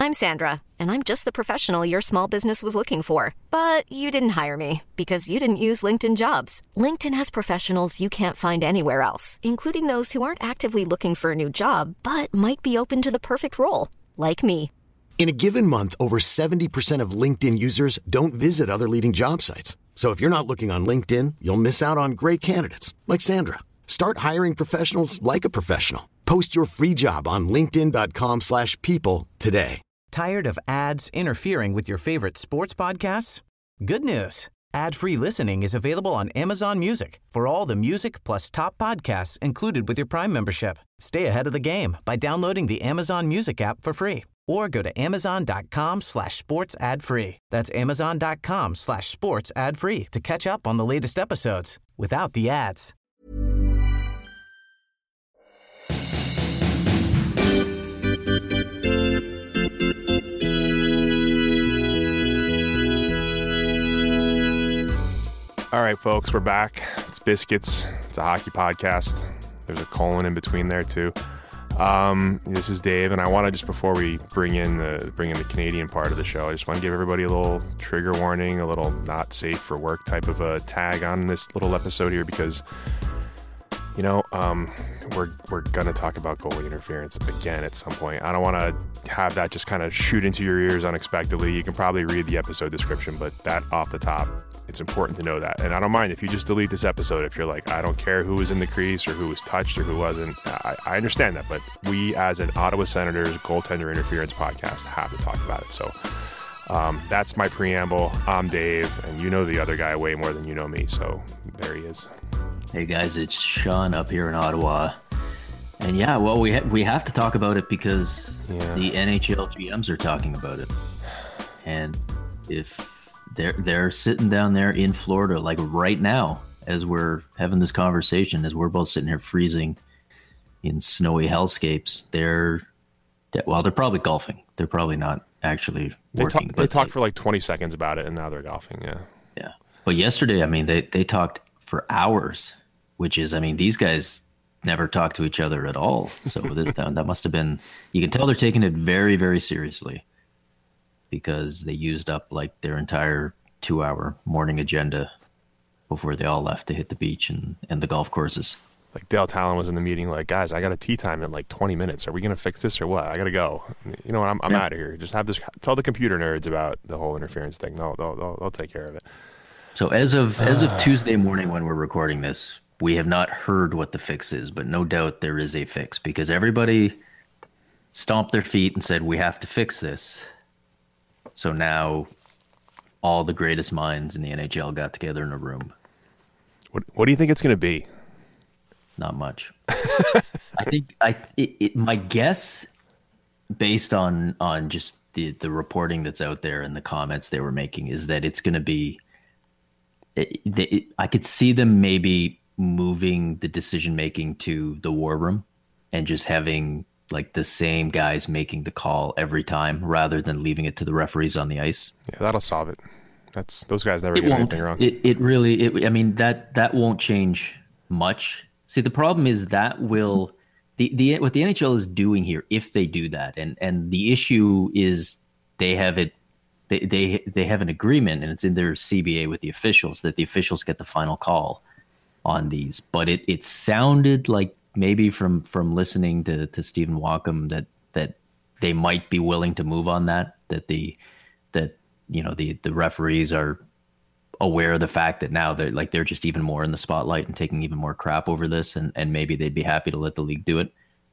I'm Sandra, and I'm just the professional your small business was looking for. But you didn't hire me because you didn't use LinkedIn Jobs. LinkedIn has professionals you can't find anywhere else, including those who aren't actively looking for a new job, but might be open to the perfect role, like me. In a given month, over 70% of LinkedIn users don't visit other leading job sites. So if you're not looking on LinkedIn, you'll miss out on great candidates like Sandra. Start hiring professionals like a professional. Post your free job on linkedin.com/people today. Tired of ads interfering with your favorite sports podcasts? Good news. Ad-free listening is available on Amazon Music for all the music plus top podcasts included with your Prime membership. Stay ahead of the game by downloading the Amazon Music app for free or go to amazon.com/sports ad free. That's amazon.com/sports ad free to catch up on the latest episodes without the ads. All right, folks, we're back. It's Biscuits. It's a hockey podcast. There's a colon in between there, too. This is Dave, and I want to just, before we bring in the Canadian part of the show, I just want to give everybody a little trigger warning, a little not safe for work type of a tag on this little episode here, because, you know, we're going to talk about goalie interference again at some point. I don't want to have that just kind of shoot into your ears unexpectedly. You can probably read the episode description, but that off the top, it's important to know that. And I don't mind if you just delete this episode if you're like, I don't care who was in the crease or who was touched or who wasn't. I understand that, but we as an Ottawa Senators goaltender interference podcast have to talk about it. So that's my preamble. I'm Dave, and you know the other guy way more than you know me, so there he is. Hey guys, it's Sean up here in Ottawa. And yeah, well, we have to talk about it because the NHL GMs are talking about it. And if they're sitting down there in Florida, like right now, as we're having this conversation, as we're both sitting here freezing in snowy hellscapes, they're probably golfing. They're probably not actually working. They talked for like 20 seconds about it, and now they're golfing, Yeah. But yesterday, I mean, they talked for hours, which is, I mean, these guys never talk to each other at all. So that must have been, you can tell they're taking it very, very seriously, because they used up like their entire 2-hour morning agenda before they all left to hit the beach and the golf courses. Like Dale Talon was in the meeting like, guys, I got a tea time in like 20 minutes. Are we going to fix this or what? I got to go. You know what? I'm out of here. Just have this, tell the computer nerds about the whole interference thing. They'll take care of it. So as of Tuesday morning when we're recording this, we have not heard what the fix is, but no doubt there is a fix, because everybody stomped their feet and said, we have to fix this. So now all the greatest minds in the NHL got together in a room. What do you think it's going to be? Not much. I think my guess, based on just the reporting that's out there and the comments they were making, is that it's going to be, I could see them maybe moving the decision making to the war room and just having like the same guys making the call every time rather than leaving it to the referees on the ice. Yeah, that'll solve it. Those guys never get anything wrong. I mean, that won't change much. See, the problem is that will what the NHL is doing here, if they do that, and the issue is they have it. They have an agreement, and it's in their CBA with the officials, that the officials get the final call on these. But it sounded like maybe from listening to Stephen Walkom that they might be willing to move on that the referees are aware of the fact that now they're just even more in the spotlight and taking even more crap over this, and maybe they'd be happy to let the league do it.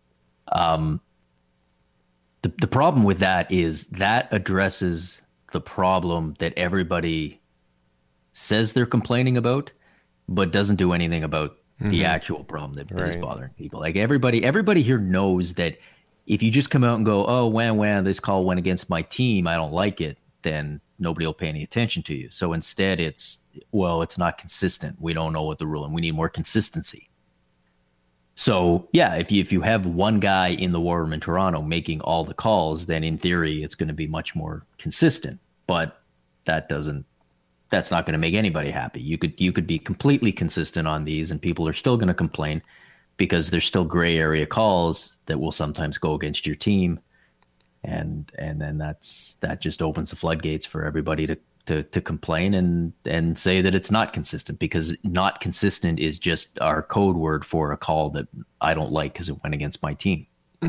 The problem with that is that addresses the problem that everybody says they're complaining about, but doesn't do anything about the actual problem that is bothering people. Like everybody here knows that if you just come out and go, oh, wham, this call went against my team, I don't like it, then nobody will pay any attention to you. So instead it's not consistent. We don't know what the rule, and we need more consistency. So yeah, if you have one guy in the war room in Toronto making all the calls, then in theory it's going to be much more consistent. But that's not going to make anybody happy. You could be completely consistent on these, and people are still going to complain because there's still gray area calls that will sometimes go against your team. and then that just opens the floodgates for everybody to complain and say that it's not consistent, because not consistent is just our code word for a call that I don't like because it went against my team.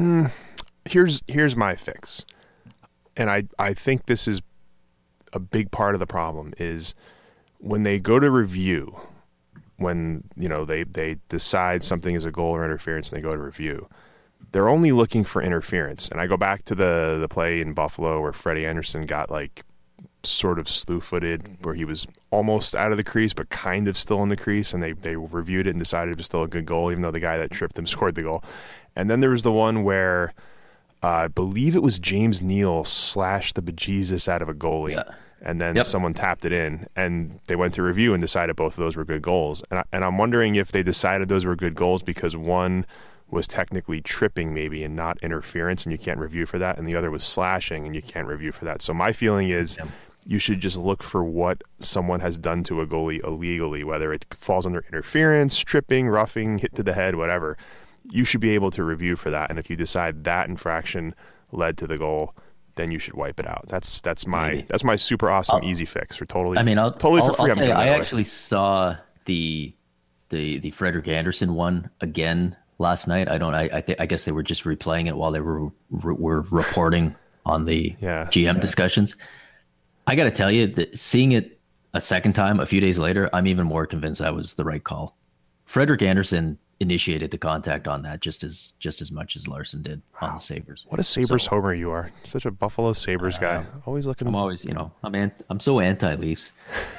Here's my fix, and I think this is a big part of the problem, is when they go to review, when they decide something is a goal or interference and they go to review, they're only looking for interference. And I go back to the play in Buffalo where Freddie Anderson got like sort of slew-footed, where he was almost out of the crease but kind of still in the crease, and they reviewed it and decided it was still a good goal, even though the guy that tripped him scored the goal. And then there was the one where I believe it was James Neal slashed the bejesus out of a goalie. Yeah. And then someone tapped it in, and they went to review and decided both of those were good goals. And I'm wondering if they decided those were good goals because one was technically tripping maybe and not interference, and you can't review for that, and the other was slashing, and you can't review for that. So my feeling is you should just look for what someone has done to a goalie illegally, whether it falls under interference, tripping, roughing, hit to the head, whatever. You should be able to review for that, and if you decide that infraction led to the goal, then you should wipe it out. That's my super awesome easy fix for totally. I mean, totally for free. I'll tell you, I actually saw the Frederik Andersen one again last night. I guess they were just replaying it while they were reporting on the GM discussions. I got to tell you that seeing it a second time a few days later, I'm even more convinced that was the right call. Frederik Andersen initiated the contact on that just as much as Larson did on the Sabres. What a Sabres homer you are. Such a Buffalo Sabres guy. Always looking. I'm always, I'm so anti-Leafs.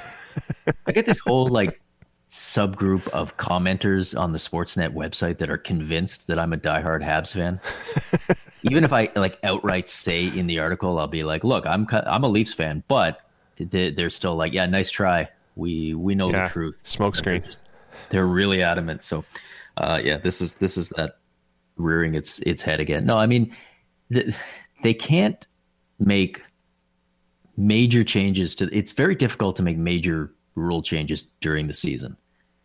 I get this whole like subgroup of commenters on the Sportsnet website that are convinced that I'm a diehard Habs fan. Even if I like outright say in the article, I'll be like, look, I'm a Leafs fan, but they're still like, yeah, nice try. We know the truth. Smokescreen. They're really adamant. So this is that rearing its head again. No, I mean, they can't make major changes it's very difficult to make major rule changes during the season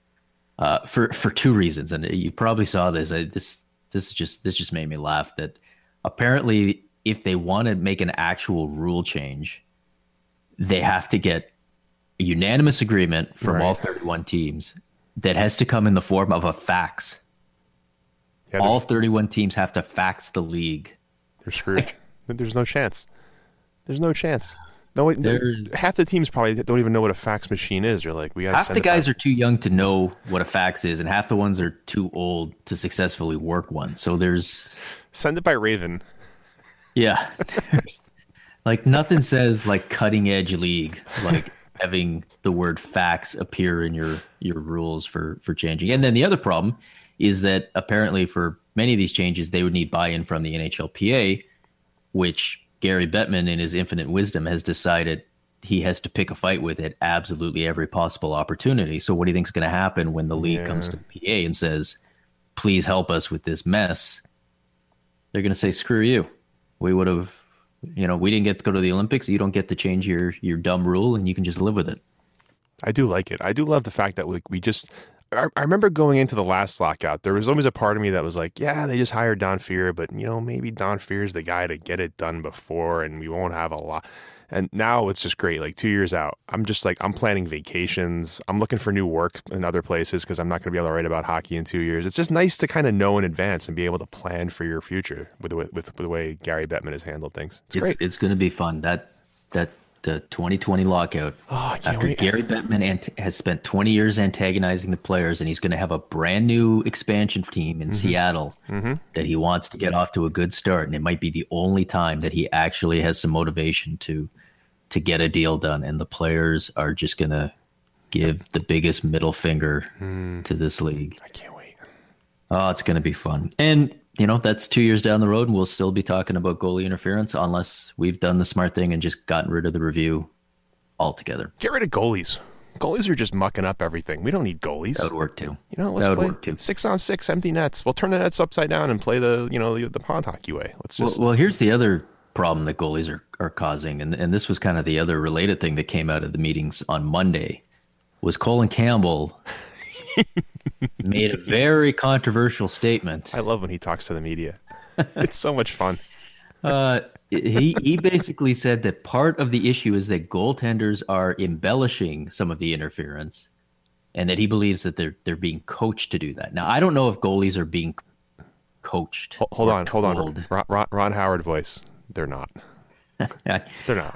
for two reasons. And you probably saw this. This just made me laugh that apparently if they want to make an actual rule change, they have to get a unanimous agreement from all 31 teams that has to come in the form of a fax. Yeah, all 31 teams have to fax the league. They're screwed. There's no chance. There's no chance. No, half the teams probably don't even know what a fax machine is. You're like, we got. Half the guys are too young to know what a fax is, and half the ones are too old to successfully work one. So there's send it by Raven. Yeah, like nothing says like cutting edge league like having the word fax appear in your rules for changing. And then the other problem is that apparently for many of these changes, they would need buy-in from the NHLPA, which Gary Bettman, in his infinite wisdom, has decided he has to pick a fight with at absolutely every possible opportunity. So what do you think is going to happen when the league comes to the PA and says, please help us with this mess? They're going to say, screw you. We would have, we didn't get to go to the Olympics. You don't get to change your dumb rule, and you can just live with it. I do like it. I do love the fact that we just... I remember going into the last lockout, there was always a part of me that was like, yeah, they just hired Don Fehr, but, maybe Don Fehr's the guy to get it done before, and we won't have a lot. And now it's just great. Like 2 years out, I'm just like, I'm planning vacations. I'm looking for new work in other places because I'm not going to be able to write about hockey in 2 years. It's just nice to kind of know in advance and be able to plan for your future with the way Gary Bettman has handled things. It's great. It's going to be fun. That the 2020 lockout, after wait. Gary Bettman has spent 20 years antagonizing the players, and he's going to have a brand new expansion team in Seattle that he wants to get off to a good start. And it might be the only time that he actually has some motivation to get a deal done. And the players are just going to give the biggest middle finger to this league. I can't wait. Oh, it's going to be fun. And that's 2 years down the road, and we'll still be talking about goalie interference unless we've done the smart thing and just gotten rid of the review altogether. Get rid of goalies. Goalies are just mucking up everything. We don't need goalies. That would work too. Let's play 6-on-6 empty nets. We'll turn the nets upside down and play the pond hockey way. Let's just. Well, here's the other problem that goalies are causing, and this was kind of the other related thing that came out of the meetings on Monday, was Colin Campbell made a very controversial statement. I love when he talks to the media. It's so much fun. he basically said that part of the issue is that goaltenders are embellishing some of the interference, and that he believes that they're being coached to do that. Now, I don't know if goalies are being coached. Hold on. Ron Howard voice. They're not. They're not.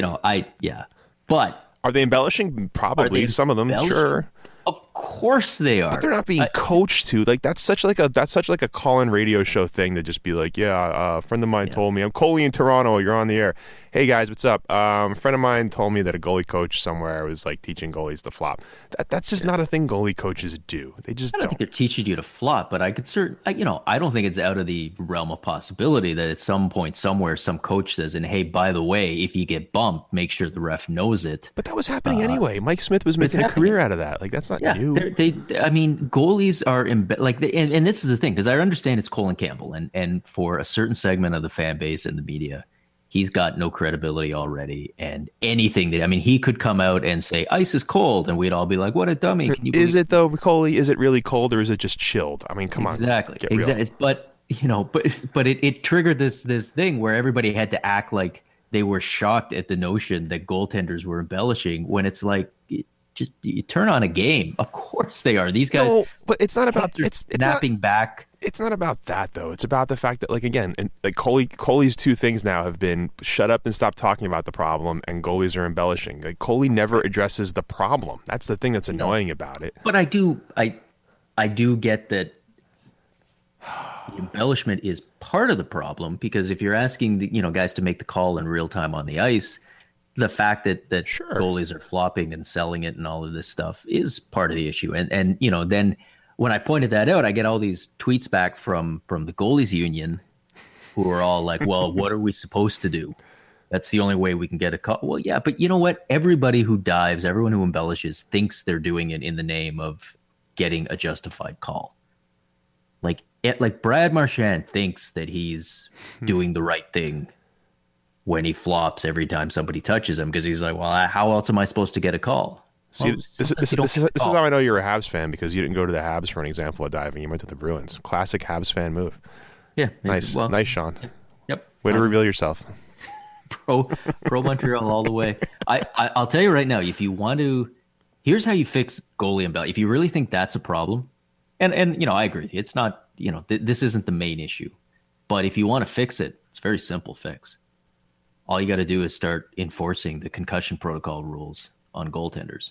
But are they embellishing? Probably some of them. Sure. Of course they are. But they're not being coached to. Like that's such like a call-in radio show thing to just be like, a friend of mine told me. I'm Coley in Toronto. You're on the air. Hey guys, what's up? A friend of mine told me that a goalie coach somewhere was like teaching goalies to flop. That's just not a thing goalie coaches do. They just I don't think they're teaching you to flop, but I could I don't think it's out of the realm of possibility that at some point somewhere some coach says, and hey, by the way, if you get bumped, make sure the ref knows it. But that was happening anyway. Mike Smith was making a career out of that. Like that's not new. Goalies are and this is the thing, because I understand it's Colin Campbell, and for a certain segment of the fan base and the media, he's got no credibility already, and anything he could come out and say ice is cold, and we'd all be like, "What a dummy!" Can you is it though, Coley? Is it really cold, or is it just chilled? Come on, exactly. But it triggered this thing where everybody had to act like they were shocked at the notion that goaltenders were embellishing, when it's like, just you turn on a game. Of course they are. These guys. No, but it's not about it's snapping back. It's not about that though. It's about the fact that, like, again, and like Coley's two things now have been shut up and stop talking about the problem, and goalies are embellishing. Like Coley never addresses the problem. That's the thing that's annoying about it. But I do get that the embellishment is part of the problem, because if you're asking the guys to make the call in real time on the ice, the fact that sure, goalies are flopping and selling it and all of this stuff is part of the issue. And then when I pointed that out, I get all these tweets back from the goalies union who are all like, well, what are we supposed to do? That's the only way we can get a call. Well, yeah, but you know what? Everybody who dives, everyone who embellishes thinks they're doing it in the name of getting a justified call. Like Brad Marchand thinks that he's doing the right thing when he flops every time somebody touches him, because he's like, well, how else am I supposed to get a call? See, this is how I know you're a Habs fan, because you didn't go to the Habs for an example of diving. You went to the Bruins. Classic Habs fan move. Yeah. Nice, Sean. Yep. Way to reveal yourself. Pro Montreal all the way. I'll tell you right now, if you want to, here's how you fix goalie embellishment. If you really think that's a problem, and I agree with you, it's not, this isn't the main issue. But if you want to fix it, it's a very simple fix. All you got to do is start enforcing the concussion protocol rules on goaltenders.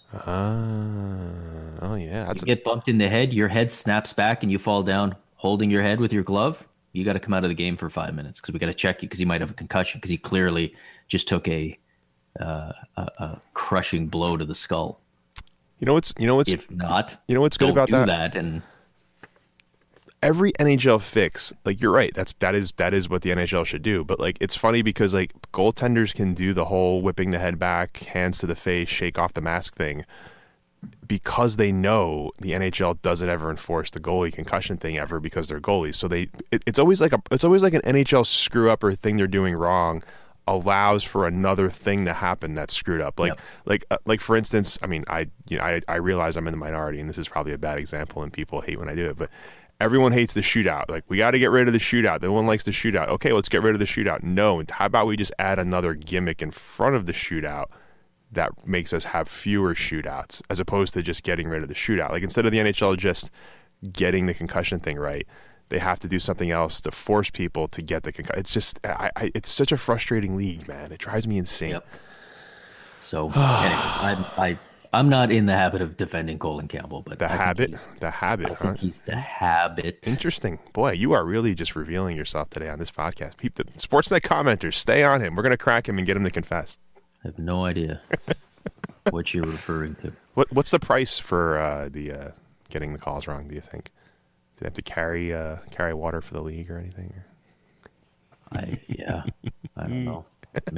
Oh yeah. You get bumped in the head, your head snaps back, and you fall down holding your head with your glove. You got to come out of the game for 5 minutes, because we got to check you, because you might have a concussion, because he clearly just took a crushing blow to the skull. You know what's if not, what's good about that, and every NHL fix, like, you're right, that is what the NHL should do. But like, it's funny because like goaltenders can do the whole whipping the head back, hands to the face, shake off the mask thing, because they know the NHL doesn't ever enforce the goalie concussion thing ever, because they're goalies. So it's always like an NHL screw up or thing they're doing wrong allows for another thing to happen that's screwed up. Like for instance, I realize I'm in the minority, and this is probably a bad example, and people hate when I do it, but everyone hates the shootout. Like, we got to get rid of the shootout. No one likes the shootout. Okay, let's get rid of the shootout. No, how about we just add another gimmick in front of the shootout that makes us have fewer shootouts, as opposed to just getting rid of the shootout. Like, instead of the NHL just getting the concussion thing right, they have to do something else to force people to get the concussion. It's just, it's such a frustrating league, man. It drives me insane. Yep. So, anyways, I'm not in the habit of defending Colin Campbell, but the habit, I think he's the habit. Interesting. Boy, you are really just revealing yourself today on this podcast. The Sportsnet commenters, stay on him. We're going to crack him and get him to confess. I have no idea what you're referring to. What's the price for the getting the calls wrong, do you think? Do they have to carry water for the league or anything? I don't know.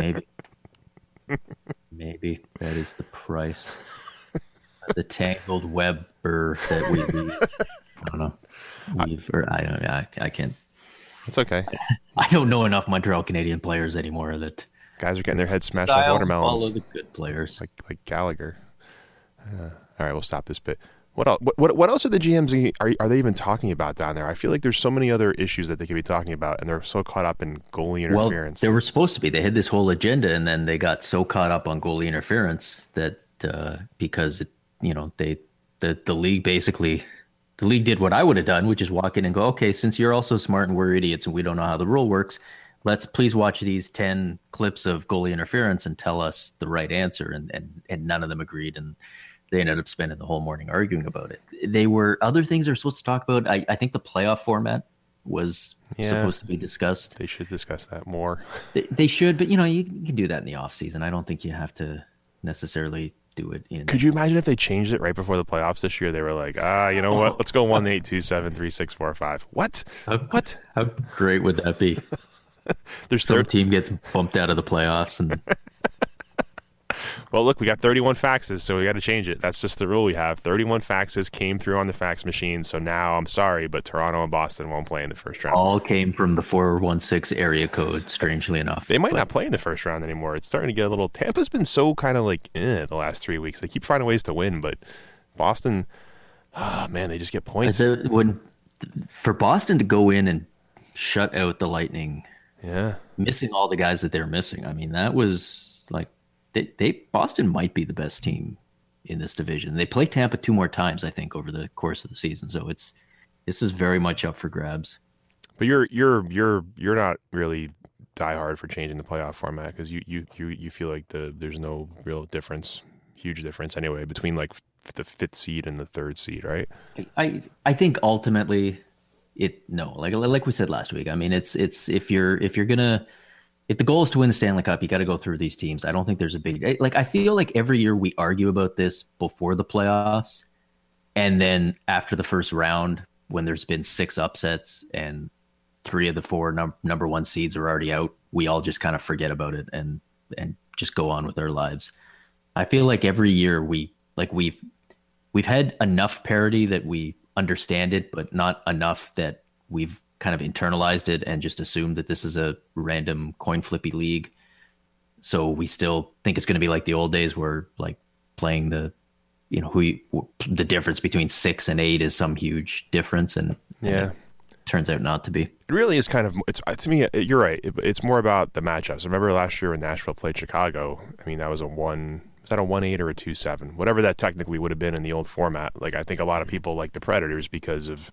Maybe that is the price. The tangled webber that we I don't know. I can't. It's okay. I don't know enough Montreal Canadian players anymore that guys are getting their heads smashed like watermelons. Follow the good players, like Gallagher. All right, we'll stop this bit. What else? What else are the GMs are they even talking about down there? I feel like there's so many other issues that they could be talking about, and they're so caught up in goalie interference. Well, they were supposed to be. They had this whole agenda, and then they got so caught up on goalie interference that because the league basically. The league did what I would have done, which is walk in and go, okay, since you're also smart and we're idiots and we don't know how the rule works, let's please watch these 10 clips of goalie interference and tell us the right answer. And none of them agreed. And they ended up spending the whole morning arguing about it. They were other things they're supposed to talk about. I think the playoff format was supposed to be discussed. They should discuss that more. They should, but you can do that in the off season. I don't think you have to necessarily do it in. Could you imagine if they changed it right before the playoffs this year? They were like, you know what? Let's go 1-8-2-7-3-6-4-5. What? What? How great would that be? There's some team gets bumped out of the playoffs, and well, look, we got 31 faxes, so we got to change it. That's just the rule we have. 31 faxes came through on the fax machine, so now I'm sorry, but Toronto and Boston won't play in the first round. All came from the 416 area code, strangely enough. They might not play in the first round anymore. It's starting to get a little... Tampa's been so kind of like the last 3 weeks. They keep finding ways to win, but Boston, man, they just get points. For Boston to go in and shut out the Lightning, missing all the guys that they're missing, I mean, that was like... Boston might be the best team in this division. They play Tampa 2 more times, I think, over the course of the season. So this is very much up for grabs. But you're not really diehard for changing the playoff format because you feel like there's no real difference, huge difference anyway, between like the 5th seed and the 3rd seed, right? I think ultimately like we said last week. I mean, it's if the goal is to win the Stanley Cup, you got to go through these teams. I don't think there's a big... I feel like every year we argue about this before the playoffs, and then after the first round, when there's been 6 upsets and 3 of the 4 number 1 seeds are already out, we all just kind of forget about it and just go on with our lives. I feel like every year we've had enough parity that we understand it, but not enough that we've kind of internalized it and just assumed that this is a random coin flippy league. So we still think it's going to be like the old days where like playing the difference between 6 and 8 is some huge difference. And it turns out not to be. It really is kind of, to me, you're right. It's more about the matchups. Remember last year when Nashville played Chicago? I mean, that was a 1-8 or a 2-7, whatever that technically would have been in the old format. Like, I think a lot of people like the Predators because of,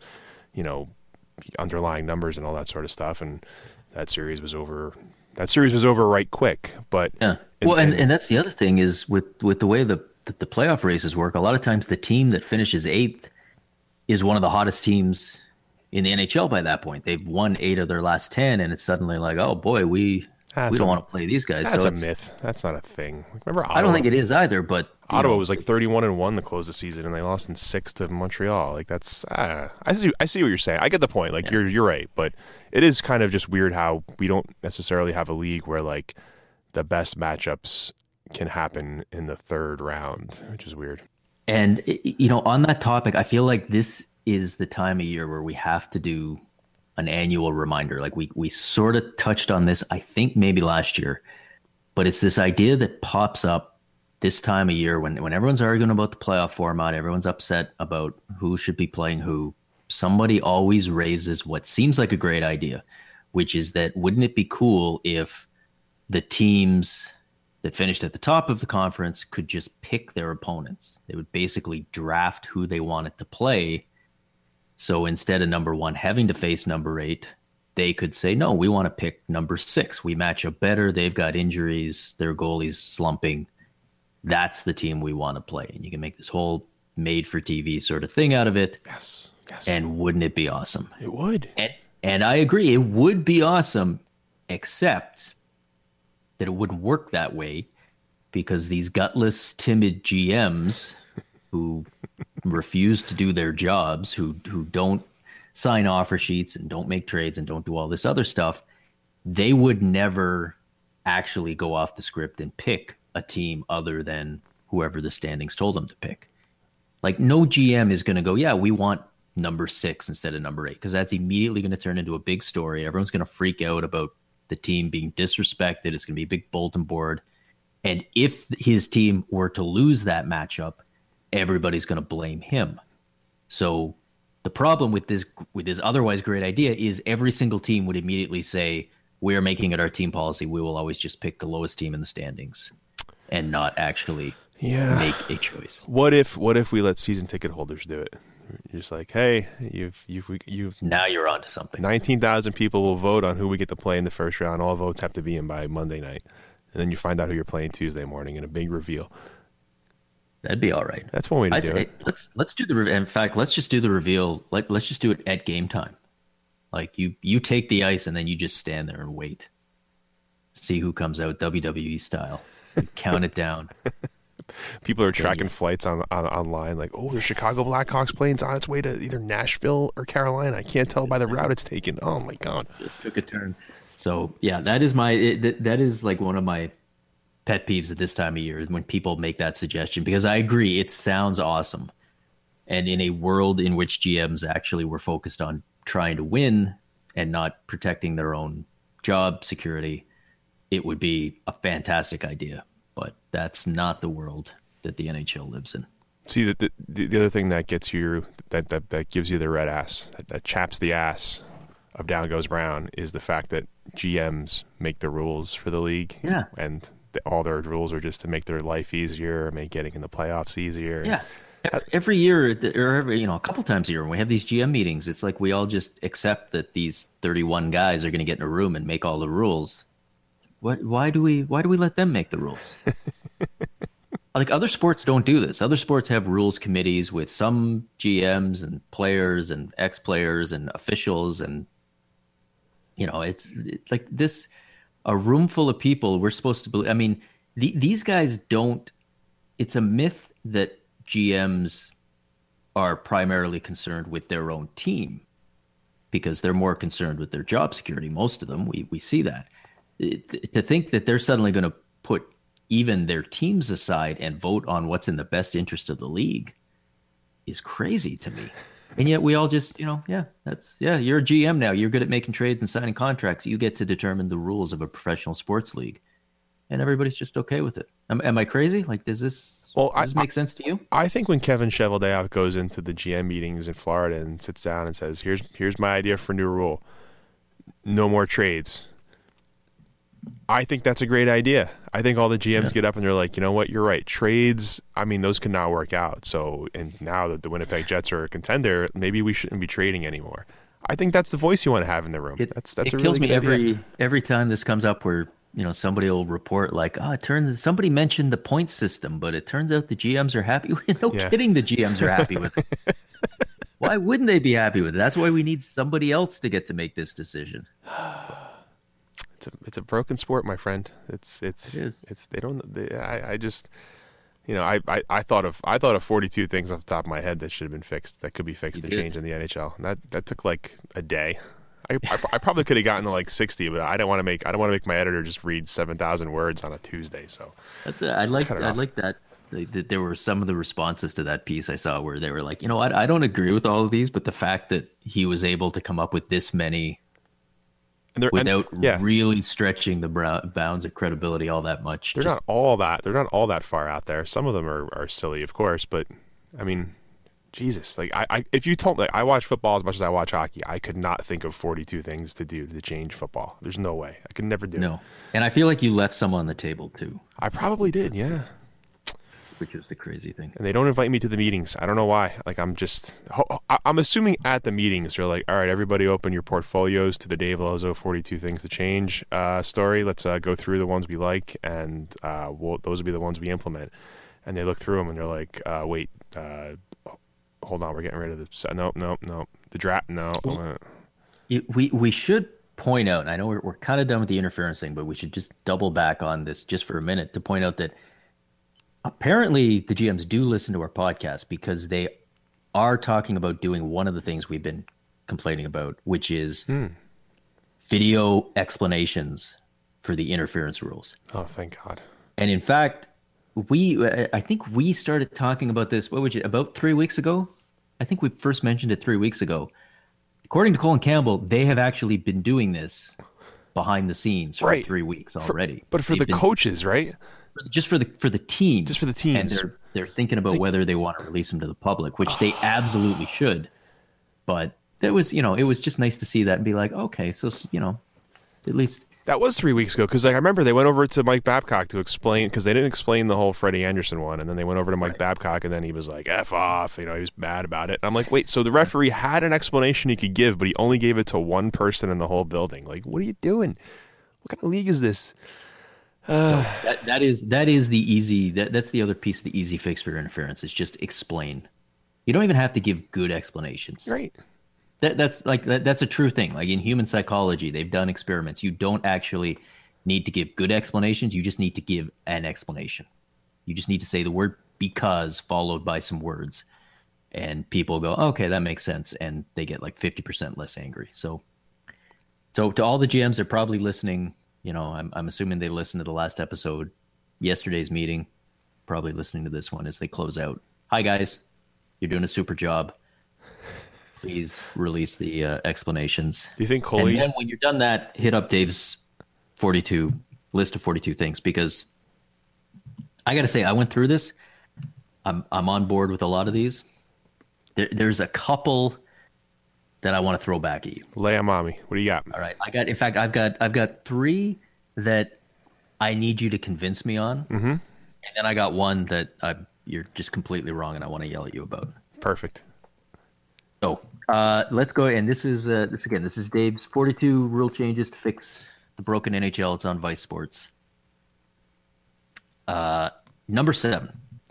underlying numbers and all that sort of stuff, and that series was over right quick. But and that's the other thing is with the way the playoff races work, a lot of times the team that finishes 8th is one of the hottest teams in the NHL by that point. They've won 8 of their last 10, and it's suddenly like, oh boy, we don't want to play these guys. That's a myth. That's not a thing. Remember Ottawa? I don't think it is either, but Ottawa was like 31-1 to close the season, and they lost in 6 to Montreal. Like that's, I see what you're saying. I get the point. Like you're right, but it is kind of just weird how we don't necessarily have a league where like the best matchups can happen in the 3rd round, which is weird. And on that topic, I feel like this is the time of year where we have to do an annual reminder. Like we sort of touched on this, I think maybe last year, but it's this idea that pops up this time of year when everyone's arguing about the playoff format, everyone's upset about who should be playing who. Somebody always raises what seems like a great idea, which is that wouldn't it be cool if the teams that finished at the top of the conference could just pick their opponents? They would basically draft who they wanted to play. So instead of number 1 having to face number 8, they could say, no, we want to pick number 6. We match up better. They've got injuries. Their goalie's slumping. That's the team we want to play. And you can make this whole made-for-TV sort of thing out of it. Yes. And wouldn't it be awesome? It would. And I agree. It would be awesome, except that it wouldn't work that way because these gutless, timid GMs who refuse to do their jobs, who don't sign offer sheets and don't make trades and don't do all this other stuff, they would never actually go off the script and pick a team other than whoever the standings told them to pick. Like no GM is going to go, yeah, we want number 6 instead of number 8, because that's immediately going to turn into a big story. Everyone's going to freak out about the team being disrespected. It's going to be a big bulletin board. And if his team were to lose that matchup, everybody's going to blame him. So the problem with this otherwise great idea is every single team would immediately say, we're making it our team policy. We will always just pick the lowest team in the standings and not actually make a choice. What if we let season ticket holders do it? You're just like, hey, you've now you're onto something. 19,000 people will vote on who we get to play in the first round. All votes have to be in by Monday night. And then you find out who you're playing Tuesday morning in a big reveal. That'd be all right. That's one way to do it. Let's do the. In fact, let's just do the reveal. Let's just do it at game time. Like you take the ice and then you just stand there and wait. See who comes out WWE style. You count it down. People are tracking flights online. Like, oh, the Chicago Blackhawks plane's on its way to either Nashville or Carolina. I can't tell by the route it's taken. Oh my God! Just took a turn. So yeah, that is that is like one of my pet peeves at this time of year when people make that suggestion, because I agree, it sounds awesome. And in a world in which GMs actually were focused on trying to win and not protecting their own job security, it would be a fantastic idea. But that's not the world that the NHL lives in. See, the other thing that gets you, that gives you the red ass, that chaps the ass of Down Goes Brown, is the fact that GMs make the rules for the league. Yeah. And all their rules are just to make their life easier, make getting in the playoffs easier. Yeah. Every year, or a couple times a year, when we have these GM meetings, it's like we all just accept that these 31 guys are going to get in a room and make all the rules. Why do we let them make the rules? Like, other sports don't do this. Other sports have rules committees with some GMs and players and ex-players and officials, and it's like this. A room full of people, we're supposed to believe. I mean, these guys don't. It's a myth that GMs are primarily concerned with their own team because they're more concerned with their job security. Most of them, we see that. To think that they're suddenly going to put even their teams aside and vote on what's in the best interest of the league is crazy to me. And yet we all just, you're a GM now. You're good at making trades and signing contracts. You get to determine the rules of a professional sports league. And everybody's just okay with it. Am I crazy? Like, does this make sense to you? I think when Kevin Cheveldayoff goes into the GM meetings in Florida and sits down and says, here's my idea for a new rule. No more trades. I think that's a great idea. I think all the GMs get up and they're like, you know what, you're right. Trades, I mean, those could not work out. So, and now that the Winnipeg Jets are a contender, maybe we shouldn't be trading anymore. I think that's the voice you want to have in the room. That's a really good idea. Every time this comes up where, somebody will report like, somebody mentioned the point system, but it turns out the GMs are happy with it. No kidding, the GMs are happy with it. Why wouldn't they be happy with it? That's why we need somebody else to get to make this decision. It's a broken sport, my friend. I thought of 42 things off the top of my head that should have been fixed, that could be fixed and changed in the NHL. And that took like a day. I probably could have gotten to like 60, but I don't want to make my editor just read 7,000 words on a Tuesday. So I like that. There were some of the responses to that piece I saw where they were like, I don't agree with all of these, but the fact that he was able to come up with this many without really stretching the bounds of credibility all that much. They're not all that far out there. Some of them are silly, of course, but I mean, Jesus, like if you told me, I watch football as much as I watch hockey, I could not think of 42 things to do to change football. There's no way. I could never do it. No. And I feel like you left some on the table too. I probably did, yeah. Which is the crazy thing. And they don't invite me to the meetings. I don't know why. Like, I'm assuming at the meetings they're like, all right, everybody open your portfolios to the Dave Lozo 42 Things to Change story. Let's go through the ones we like, and those will be the ones we implement. And they look through them and they're like, wait, hold on, we're getting rid of this. No. The draft, no. Well, we should point out, and I know we're kind of done with the interference thing, but we should just double back on this just for a minute to point out that apparently the GMs do listen to our podcast, because they are talking about doing one of the things we've been complaining about, which is video explanations for the interference rules. Oh, thank God. And in fact, I think we started talking about this, about 3 weeks ago? I think we first mentioned it 3 weeks ago. According to Colin Campbell, they have actually been doing this behind the scenes for 3 weeks already. But for the coaches, right? Just for the teams. Just for the teams. And they're thinking about whether they want to release him to the public, which they absolutely should. But it was just nice to see that and be like, okay, so at least. That was 3 weeks ago, because I remember they went over to Mike Babcock to explain, because they didn't explain the whole Freddie Anderson one, and then they went over to Mike Babcock, and then he was like, F off, he was mad about it. And I'm like, wait, so the referee had an explanation he could give, but he only gave it to one person in the whole building. Like, what are you doing? What kind of league is this? So that is the easy, that's the other piece of the easy fix for interference, is just explain. You don't even have to give good explanations. Right. That's a true thing. Like in human psychology, they've done experiments. You don't actually need to give good explanations. You just need to give an explanation. You just need to say the word because followed by some words, and people go, okay, that makes sense. And they get like 50% less angry. So to all the GMs, they're probably listening. I'm assuming they listened to the last episode, yesterday's meeting, probably listening to this one as they close out. Hi guys, you're doing a super job. Please release the explanations. Do you think Coley? And then when you're done that, hit up Dave's list of 42 things, because I got to say, I went through this. I'm on board with a lot of these. There's a couple that I want to throw back at you. Lay on mommy. What do you got? All right. I've got 3 that I need you to convince me on. Mm-hmm. And then I got one that you're just completely wrong and I want to yell at you about. Perfect. So let's go. And this is Dave's 42 rule changes to fix the broken NHL. It's on Vice Sports. Number 7.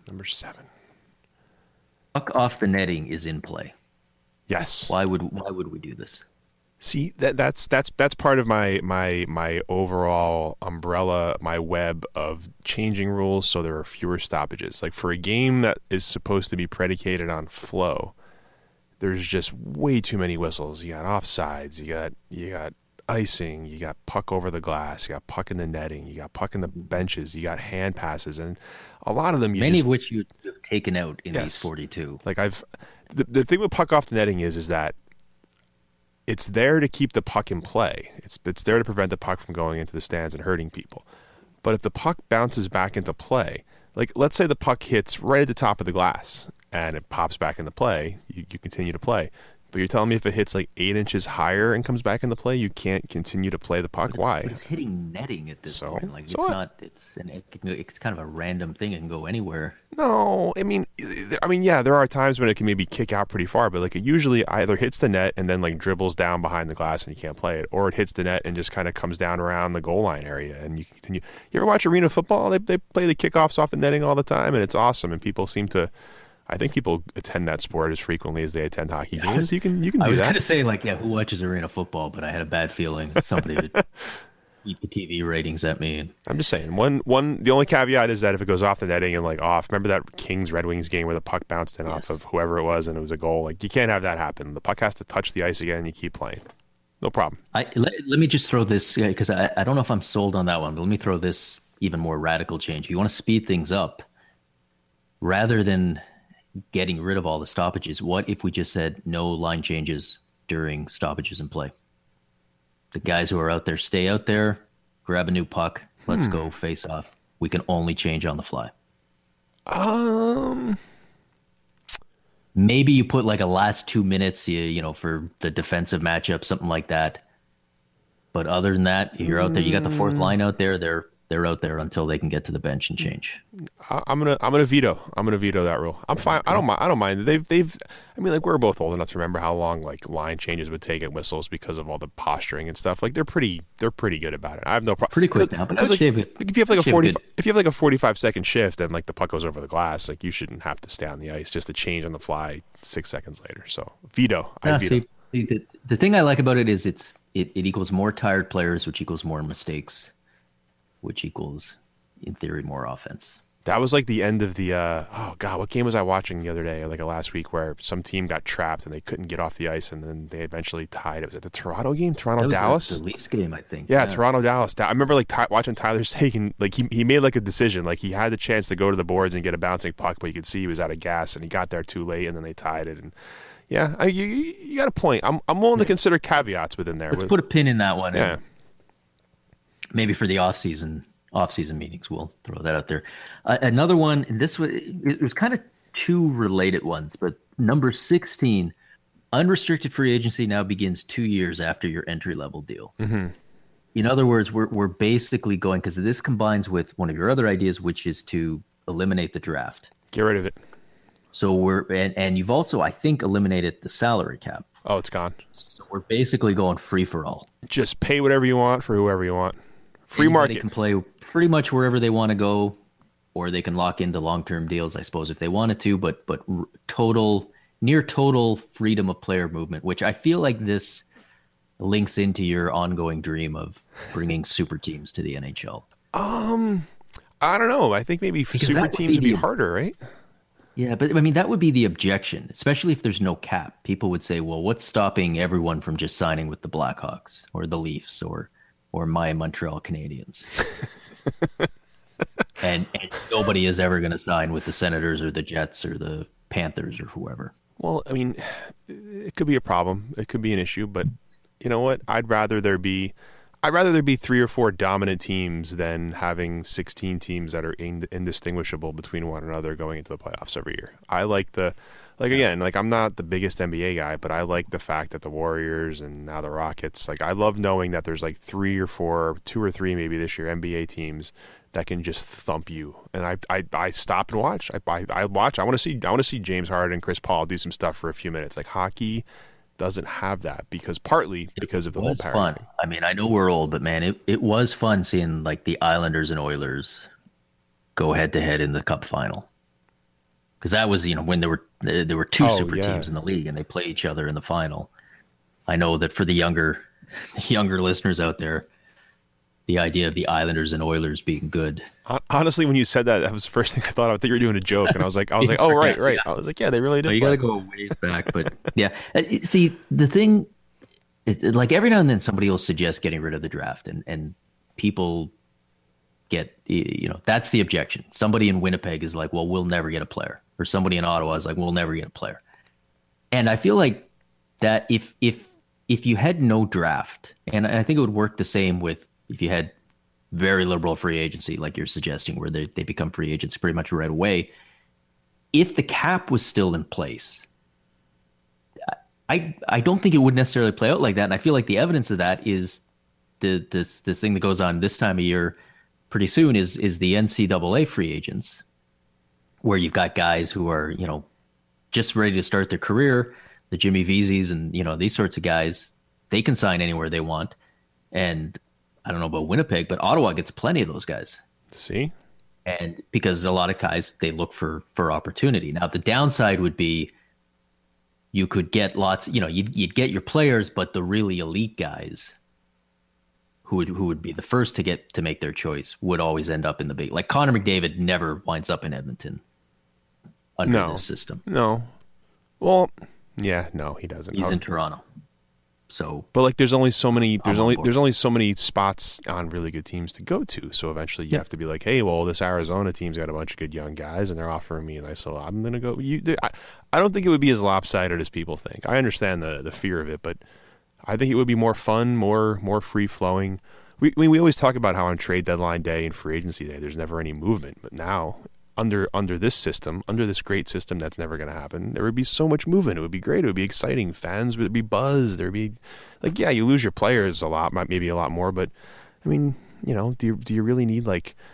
Puck off the netting is in play. Yes. Why would we do this? See, that's part of my overall umbrella, my web of changing rules so there are fewer stoppages. Like for a game that is supposed to be predicated on flow, there's just way too many whistles. You got offsides, you got icing, you got puck over the glass, you got puck in the netting, you got puck in the benches, you got hand passes, and a lot of them many of which you've taken out in these 42. Like the thing with puck off the netting is that it's there to keep the puck in play. It's there to prevent the puck from going into the stands and hurting people. But if the puck bounces back into play, like let's say the puck hits right at the top of the glass and it pops back into play, you continue to play. But you're telling me if it hits like 8 inches higher and comes back into play, you can't continue to play the puck? Why? But it's hitting netting at this point. Like it's kind of a random thing. It can go anywhere. No, I mean, yeah, there are times when it can maybe kick out pretty far, but like it usually either hits the net and then like dribbles down behind the glass and you can't play it, or it hits the net and just kind of comes down around the goal line area and you continue. You ever watch arena football? They play the kickoffs off the netting all the time, and it's awesome. And people seem to. I think people attend that sport as frequently as they attend hockey games. You can do that. I was going to say, who watches arena football? But I had a bad feeling somebody would eat the TV ratings at me. I'm just saying, the only caveat is that if it goes off the netting and off, remember that Kings Red Wings game where the puck bounced in off of whoever it was and it was a goal? Like, you can't have that happen. The puck has to touch the ice again and you keep playing. No problem. Let me just throw this, because I don't know if I'm sold on that one, but let me throw this even more radical change. If you want to speed things up, rather than getting rid of all the stoppages, what if we just said no line changes during stoppages in play? The guys who are out there, stay out there, grab a new puck, let's go face off. We can only change on the fly. Maybe you put a last 2 minutes, for the defensive matchup, something like that. But other than that, you're out there, you got the fourth line out there, they're out there until they can get to the bench and change. I'm gonna veto that rule. I'm fine. I don't mind. We're both old enough to remember how long line changes would take at whistles because of all the posturing and stuff. They're pretty good about it. I have no problem. Pretty quick now, but if you have a 45-second shift and the puck goes over the glass, you shouldn't have to stay on the ice just to change on the fly 6 seconds later. So veto. Veto. The thing I like about it is it equals more tired players, which equals more mistakes, which equals, in theory, more offense. That was the end of the, what game was I watching the other day, or last week, where some team got trapped and they couldn't get off the ice, and then they eventually tied. It was at the Toronto game, Toronto-Dallas? The Leafs game, I think. Yeah. Toronto-Dallas. I remember watching Tyler Seguin, he made a decision. He had the chance to go to the boards and get a bouncing puck, but you could see he was out of gas, and he got there too late, and then they tied it. And yeah, you got a point. I'm willing to consider caveats within there. Let's put a pin in that one. Yeah. Maybe for the off season, off-season meetings. We'll throw that out there. Another one, and it was kind of two related ones, but number 16, unrestricted free agency now begins 2 years after your entry-level deal. Mm-hmm. In other words, we're basically going, because this combines with one of your other ideas, which is to eliminate the draft. Get rid of it. So and you've also, I think, eliminated the salary cap. Oh, it's gone. So we're basically going free for all. Just pay whatever you want for whoever you want. Free Anybody market. Can play pretty much wherever they want to go, or they can lock into long-term deals, I suppose, if they wanted to. But near total freedom of player movement, which I feel like this links into your ongoing dream of bringing super teams to the NHL. I don't know. I think maybe super teams would be harder, right? Yeah, but I mean, that would be the objection, especially if there's no cap. People would say, well, what's stopping everyone from just signing with the Blackhawks or the Leafs or my Montreal Canadiens? and nobody is ever going to sign with the Senators or the Jets or the Panthers or whoever. Well, I mean, it could be a problem. It could be an issue, but you know what? I'd rather there be 3 or 4 dominant teams than having 16 teams that are indistinguishable between one another going into the playoffs every year. I like I'm not the biggest NBA guy, but I like the fact that the Warriors and now the Rockets, I love knowing that there's 3 or 4, 2 or 3 maybe this year NBA teams that can just thump you. And I stop and watch. I watch. I want to see James Harden and Chris Paul do some stuff for a few minutes. Hockey doesn't have that partly because of the whole parity. Fun. I mean, I know we're old, but man, it was fun seeing the Islanders and Oilers go head to head in the Cup final. Because that was, when there were two super teams in the league and they play each other in the final. I know that for the younger listeners out there, the idea of the Islanders and Oilers being good. Honestly, when you said that was the first thing I thought. I thought you were doing a joke, and I was like, oh, right. Yeah. I was like, yeah, they really did. You got to go ways back, but yeah. See, the thing, every now and then somebody will suggest getting rid of the draft, and people get, that's the objection. Somebody in Winnipeg is like, well, we'll never get a player, or somebody in Ottawa is like, we'll never get a player. And I feel like that if you had no draft, and I think it would work the same with if you had very liberal free agency, like you're suggesting, where they become free agents pretty much right away. If the cap was still in place, I don't think it would necessarily play out like that. And I feel like the evidence of that is this thing that goes on this time of year pretty soon is the NCAA free agents, where you've got guys who are, just ready to start their career, the Jimmy Veseys and, these sorts of guys, they can sign anywhere they want. And I don't know about Winnipeg, but Ottawa gets plenty of those guys. See? And because a lot of guys, they look for opportunity. Now, the downside would be you could get lots, you'd get your players, but the really elite guys who would be the first to make their choice would always end up in the big. Like Connor McDavid never winds up in Edmonton under this system. No. Well, yeah, no, he doesn't. He's in Toronto. So, but there's only so many so many spots on really good teams to go to. So eventually you have to be like, hey, well, this Arizona team's got a bunch of good young guys and they're offering me a nice little. I'm gonna go. I don't think it would be as lopsided as people think. I understand the fear of it, but I think it would be more fun, more free flowing. We always talk about how on trade deadline day and free agency day there's never any movement, but now under this system, under this great system, that's never going to happen. There would be so much movement. It would be great. It would be exciting. Fans would be buzzed. There'd be you lose your players a lot, maybe a lot more, but I mean, do you really need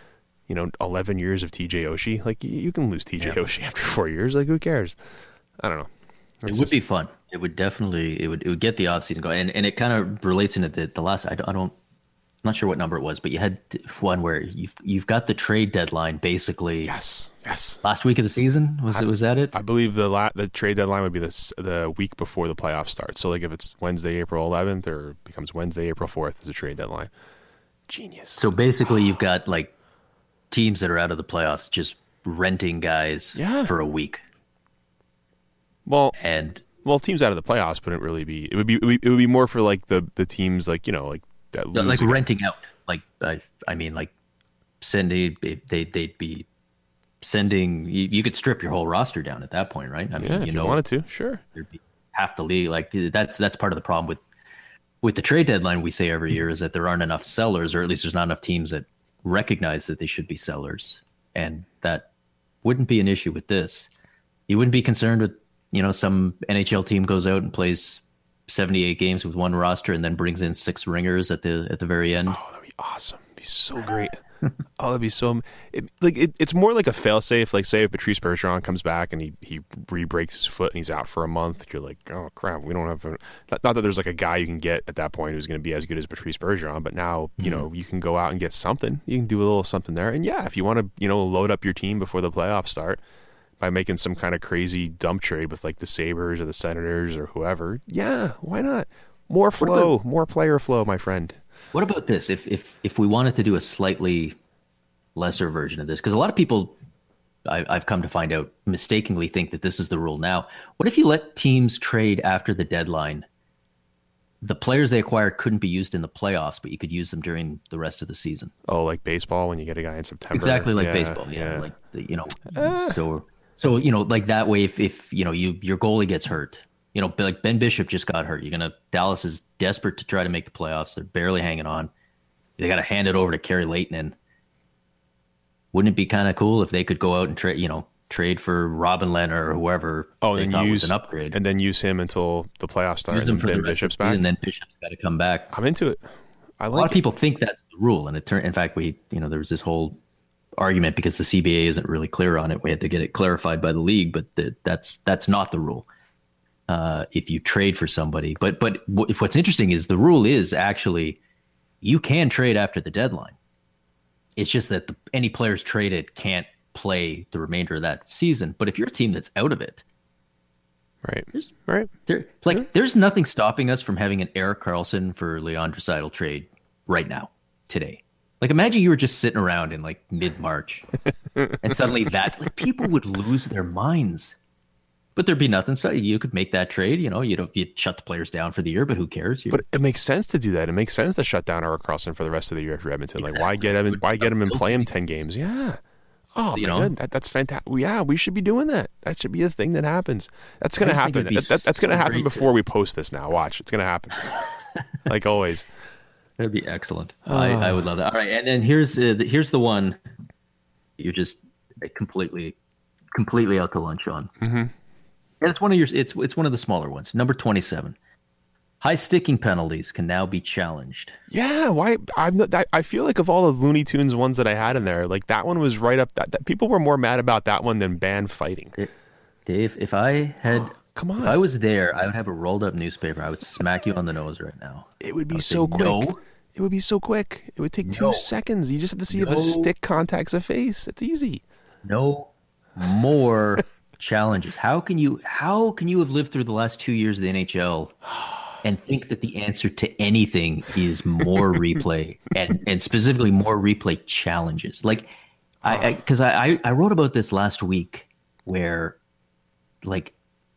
11 years of TJ Oshie? You can lose TJ Oshie after 4 years. Who cares? I don't know. It would be fun. It would definitely, it would get the offseason going. And it kind of relates into the last, I'm not sure what number it was, but you had one where you've got the trade deadline basically. Yes. Last week of the season was that it? I believe the trade deadline would be the week before the playoffs start. So if it's Wednesday, April 11th, or becomes Wednesday, April 4th, is the trade deadline. Genius. So basically, you've got teams that are out of the playoffs just renting guys for a week. Well, teams out of the playoffs wouldn't really be. It would be more for the teams that lose renting out, sending. They'd be sending. You could strip your whole roster down at that point, right? I mean, if you wanted to, sure. There'd be half the league. That's part of the problem with the trade deadline. We say every year is that there aren't enough sellers, or at least there's not enough teams that recognize that they should be sellers, and that wouldn't be an issue with this. You wouldn't be concerned with, some NHL team goes out and plays 78 games with one roster and then brings in 6 ringers at the very end. Oh, that'd be awesome. It'd be so great. Oh, that'd be so. It's more like a failsafe. Like, say if Patrice Bergeron comes back and he re-breaks his foot and he's out for a month, you're like, oh crap, we don't have. Not that there's like a guy you can get at that point who's going to be as good as Patrice Bergeron, but now you can go out and get something. You can do a little something there, and yeah, if you want to load up your team before the playoffs start by making some kind of crazy dump trade with like the Sabres or the Senators or whoever, yeah, why not? More flow, more player flow, my friend. What about this? If we wanted to do a slightly lesser version of this, because a lot of people, I've come to find out, mistakenly think that this is the rule now. What if you let teams trade after the deadline? The players they acquired couldn't be used in the playoffs, but you could use them during the rest of the season. Oh, like baseball when you get a guy in September. Exactly like baseball. Yeah. Like so like that way. If your goalie gets hurt. Like Ben Bishop just got hurt. Dallas is desperate to try to make the playoffs. They're barely hanging on. They got to hand it over to Kerry Lehtinen. Wouldn't it be kind of cool if they could go out and trade for Robin Lehner or whoever they thought was an upgrade, and then use him until the playoffs start, and then Ben Bishop's back, and then Bishop's got to come back. I'm into it. A lot of people think that's the rule, and in fact, there was this whole argument because the CBA isn't really clear on it. We had to get it clarified by the league, but that's not the rule. If you trade for somebody. But what's interesting is the rule is actually you can trade after the deadline. It's just that any players traded can't play the remainder of that season. But if you're a team that's out of it, there's nothing stopping us from having an Erik Karlsson for Leon Draisaitl trade right now, today. Like, imagine you were just sitting around in like mid-March and suddenly people would lose their minds. But there'd be nothing. So you could make that trade. You'd shut the players down for the year, but who cares? But it makes sense to do that. It makes sense to shut down Erik Karlsson for the rest of the year for Edmonton. Exactly. Like, why get him and play him 10 games? Yeah. Oh, my God, that's fantastic. Yeah, we should be doing that. That should be a thing that happens. That's going to happen. That's going to happen before we post this now. Watch. It's going to happen. Like always. That'd be excellent. I would love that. All right, and then here's the one you're just completely out to lunch on. Mm-hmm. And it's one of the smaller ones. Number 27. High sticking penalties can now be challenged. Yeah, why? I feel like of all the Looney Tunes ones that I had in there, like that one was right up. That people were more mad about that one than banned fighting. Dave, if I had, come on, if I was there, I would have a rolled up newspaper. I would smack you on the nose right now. It would be so quick. No. It would be so quick. It would take 2 seconds. You just have to see if a stick contacts a face. It's easy. No more challenges. How can you have lived through the last 2 years of the NHL and think that the answer to anything is more replay and specifically more replay challenges? Like, because I wrote about this last week where, like,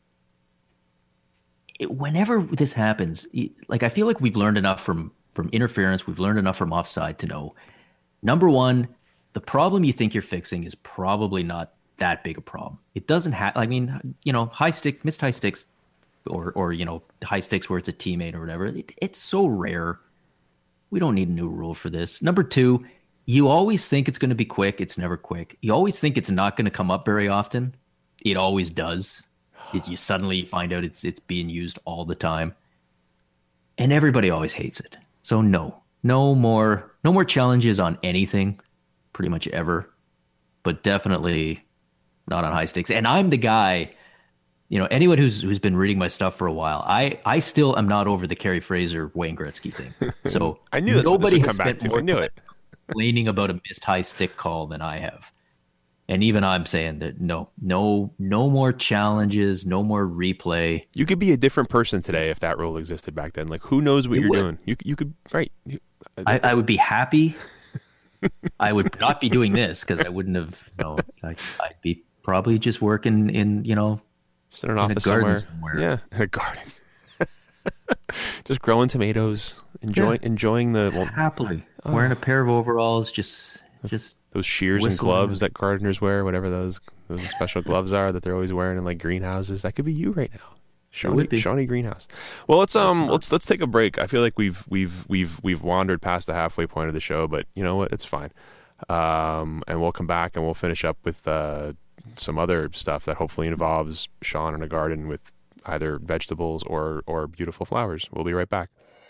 whenever this happens, like, I feel like we've learned enough from interference, we've learned enough from offside to know, number one, the problem you think you're fixing is probably not that big a problem. It doesn't have, missed high sticks or high sticks where it's a teammate or whatever. It's so rare. We don't need a new rule for this. Number two, you always think it's going to be quick. It's never quick. You always think it's not going to come up very often. It always does. You suddenly find out it's being used all the time. And everybody always hates it. So no more challenges on anything pretty much ever, but definitely not on high stakes. And I'm the guy, anyone who's been reading my stuff for a while, I still am not over the Kerry Fraser, Wayne Gretzky thing. So I knew that's nobody what this has would come back spent to. I knew more it. time complaining about a missed high stick call than I have. And even I'm saying that no more challenges, no more replay. You could be a different person today if that rule existed back then. Like, who knows what you're doing? You could, right. I would be happy. I would not be doing this because I wouldn't have, I'd be probably just working in, just in an office somewhere. Yeah, in a garden. Just growing tomatoes, enjoying the... Well, happily. Wearing a pair of overalls, just those shears and gloves that gardeners wear, whatever those special gloves are that they're always wearing in like greenhouses. That could be you right now. Shawnee Greenhouse. Well, let's take a break. I feel like we've wandered past the halfway point of the show, but you know what? It's fine. And we'll come back and we'll finish up with some other stuff that hopefully involves Sean in a garden with either vegetables or beautiful flowers. We'll be right back.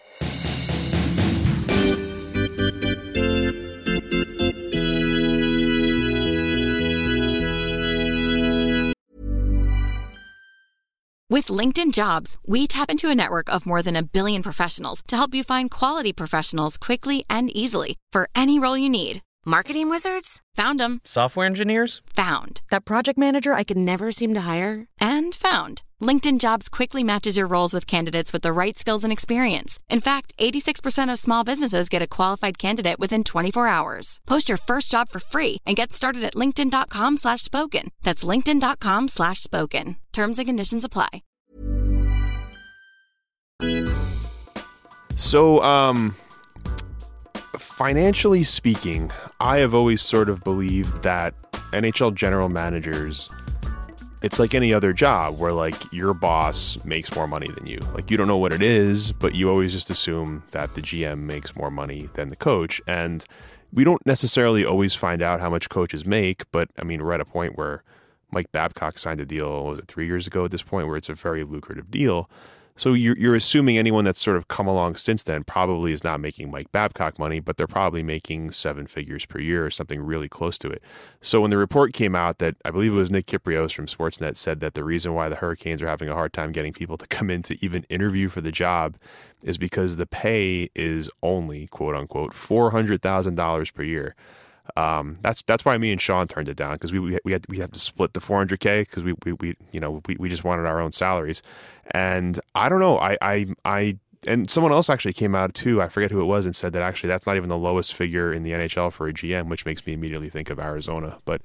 With LinkedIn Jobs, we tap into a network of more than 1 billion professionals to help you find quality professionals quickly and easily for any role you need. Marketing wizards? Found them. Software engineers? Found. That project manager I could never seem to hire? And found. LinkedIn Jobs quickly matches your roles with candidates with the right skills and experience. In fact, 86% of small businesses get a qualified candidate within 24 hours. Post your first job for free and get started at linkedin.com/spoken. That's linkedin.com/spoken. Terms and conditions apply. So, financially speaking, I have always sort of believed that NHL general managers, it's like any other job where like your boss makes more money than you. Like you don't know what it is, but you always just assume that the GM makes more money than the coach. And we don't necessarily always find out how much coaches make, but I mean, we're at a point where Mike Babcock signed a deal, was it 3 years ago at this point, where it's a very lucrative deal. So you're assuming anyone that's sort of come along since then probably is not making Mike Babcock money, but they're probably making 7 figures per year or something really close to it. So when the report came out that I believe it was Nick Kypreos from Sportsnet said that the reason why the Hurricanes are having a hard time getting people to come in to even interview for the job is because the pay is only, quote unquote, $400,000 per year. That's why me and Sean turned it down, because we had to split the $400K because we just wanted our own salaries. And I don't know, I and someone else actually came out too, I forget who it was, and said that actually that's not even the lowest figure in the NHL for a GM, which makes me immediately think of Arizona. But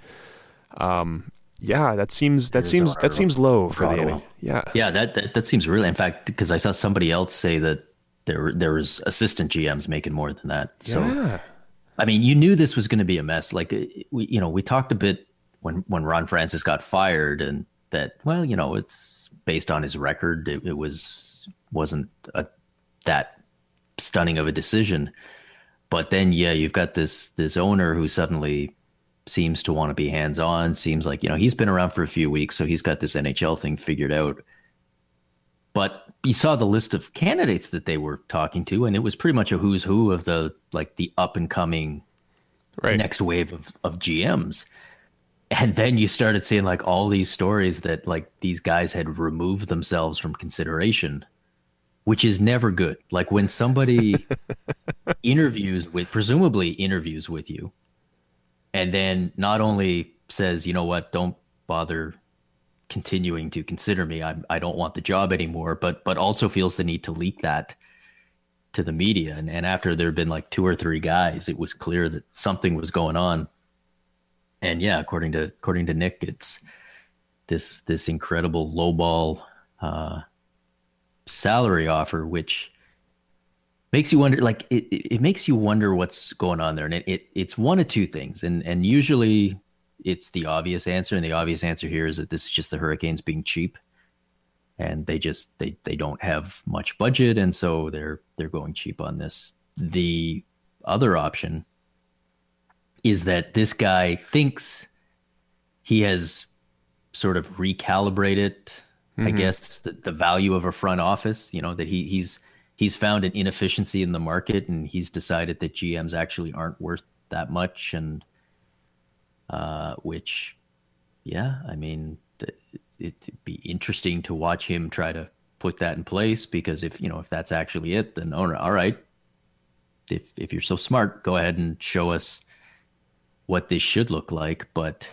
yeah, that seems low for the NHL. Yeah, that seems really. In fact, because I saw somebody else say that there was assistant GMs making more than that. So. Yeah. I mean, you knew this was going to be a mess. Like we talked a bit when Ron Francis got fired, and that, well, it's based on his record. It wasn't that stunning of a decision. But then, yeah, you've got this owner who suddenly seems to want to be hands on. Seems like he's been around for a few weeks, so he's got this NHL thing figured out. But you saw the list of candidates that they were talking to, and it was pretty much a who's who of the up and coming next wave of GMs. And then you started seeing like all these stories that like these guys had removed themselves from consideration, which is never good. Like when somebody presumably interviews with you, and then not only says, you know what, don't bother continuing to consider me, I don't want the job anymore, but also feels the need to leak that to the media. And after there had been like 2 or 3 guys, it was clear that something was going on. And yeah, according to Nick, it's this incredible lowball salary offer, which makes you wonder. Like it makes you wonder what's going on there. And it's one of two things, and usually it's the obvious answer, and the obvious answer here is that this is just the Hurricanes being cheap, and they don't have much budget, and so they're going cheap on this. The other option is that this guy thinks he has sort of recalibrated, I guess, the value of a front office. That he's found an inefficiency in the market, and he's decided that GMs actually aren't worth that much, and which, yeah, I mean, it'd be interesting to watch him try to put that in place, because if that's actually it, then all right, if you're so smart, go ahead and show us what this should look like. But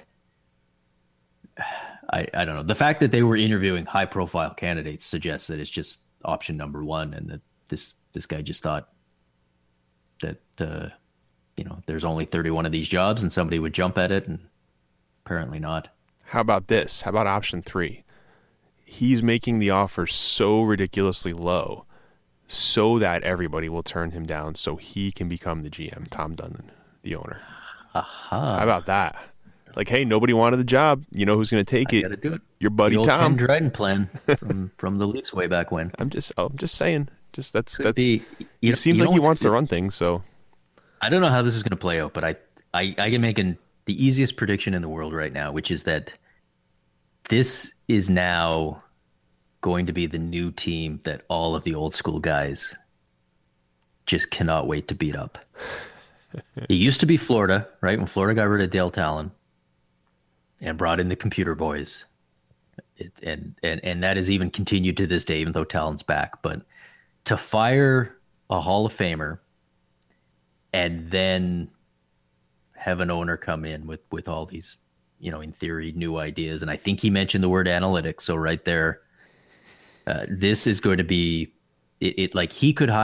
I don't know. The fact that they were interviewing high profile candidates suggests that it's just option number one, and that this guy just thought that there's only 31 of these jobs and somebody would jump at it, and apparently not. How about this? How about option 3? He's making the offer so ridiculously low so that everybody will turn him down so he can become the GM, Tom Dundon, the owner. Aha. How about that? Like, hey, nobody wanted the job. You know who's going to take it? Gotta do it. Your buddy the old Tom. Ken Dryden plan from the Leafs way back when. I'm just saying. That's. It seems like he wants to run things. So I don't know how this is going to play out, but I can make the easiest prediction in the world right now, which is that this is now going to be the new team that all of the old school guys just cannot wait to beat up. It used to be Florida, right? When Florida got rid of Dale Talon and brought in the computer boys. And that has even continued to this day, even though Talon's back. But to fire a Hall of Famer and then have an owner come in with all these, in theory, new ideas. And I think he mentioned the word analytics. So right there, this is going to be it like he could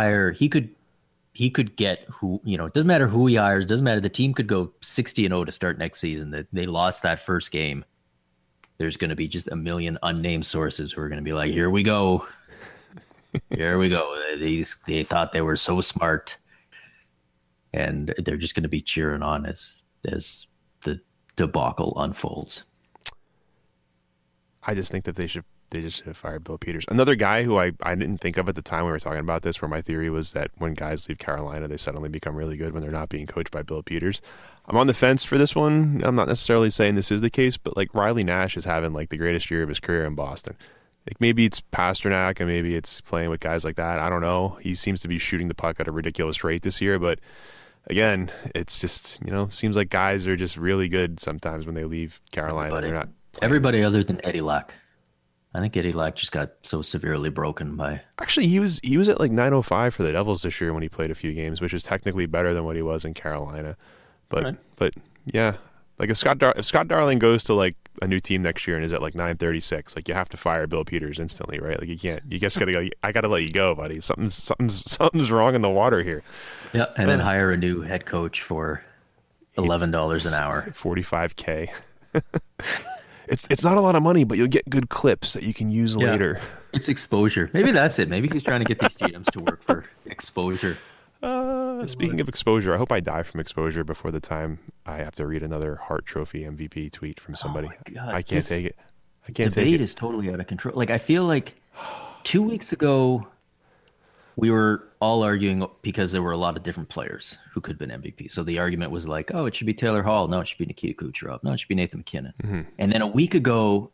get who, it doesn't matter who he hires, doesn't matter. The team could go 60-0 to start next season. That they lost that first game. There's going to be just a million unnamed sources who are going to be like, here we go. Here we go. They thought they were so smart. And they're just going to be cheering on as the debacle unfolds. I just think that they just should have fired Bill Peters. Another guy who I didn't think of at the time we were talking about this, where my theory was that when guys leave Carolina, they suddenly become really good when they're not being coached by Bill Peters. I'm on the fence for this one. I'm not necessarily saying this is the case, but like Riley Nash is having like the greatest year of his career in Boston. Like maybe it's Pasternak and maybe it's playing with guys like that. I don't know. He seems to be shooting the puck at a ridiculous rate this year, but again, it's just, seems like guys are just really good sometimes when they leave Carolina. They're not playing. Everybody other than Eddie Lack. I think Eddie Lack just got so severely broken by. Actually, he was at like 905 for the Devils this year when he played a few games, which is technically better than what he was in Carolina. But right. But yeah, like if Scott Darling goes to like a new team next year and is at like 936, like you have to fire Bill Peters instantly, right? Like you can't. You just gotta go. I gotta let you go, buddy. Something's wrong in the water here. Yeah, and then hire a new head coach for $11 an hour, $45K. It's not a lot of money, but you'll get good clips that you can use later. It's exposure. Maybe that's it. Maybe he's trying to get these GMs to work for exposure. Speaking of exposure, I hope I die from exposure before the time I have to read another Hart Trophy MVP tweet from somebody. Oh my God. I can't take it. I can't take it. Debate is totally out of control. Like I feel like 2 weeks ago, we were all arguing because there were a lot of different players who could have been MVP. So the argument was like, oh, it should be Taylor Hall. No, it should be Nikita Kucherov. No, it should be Nathan McKinnon. Mm-hmm. And then a week ago,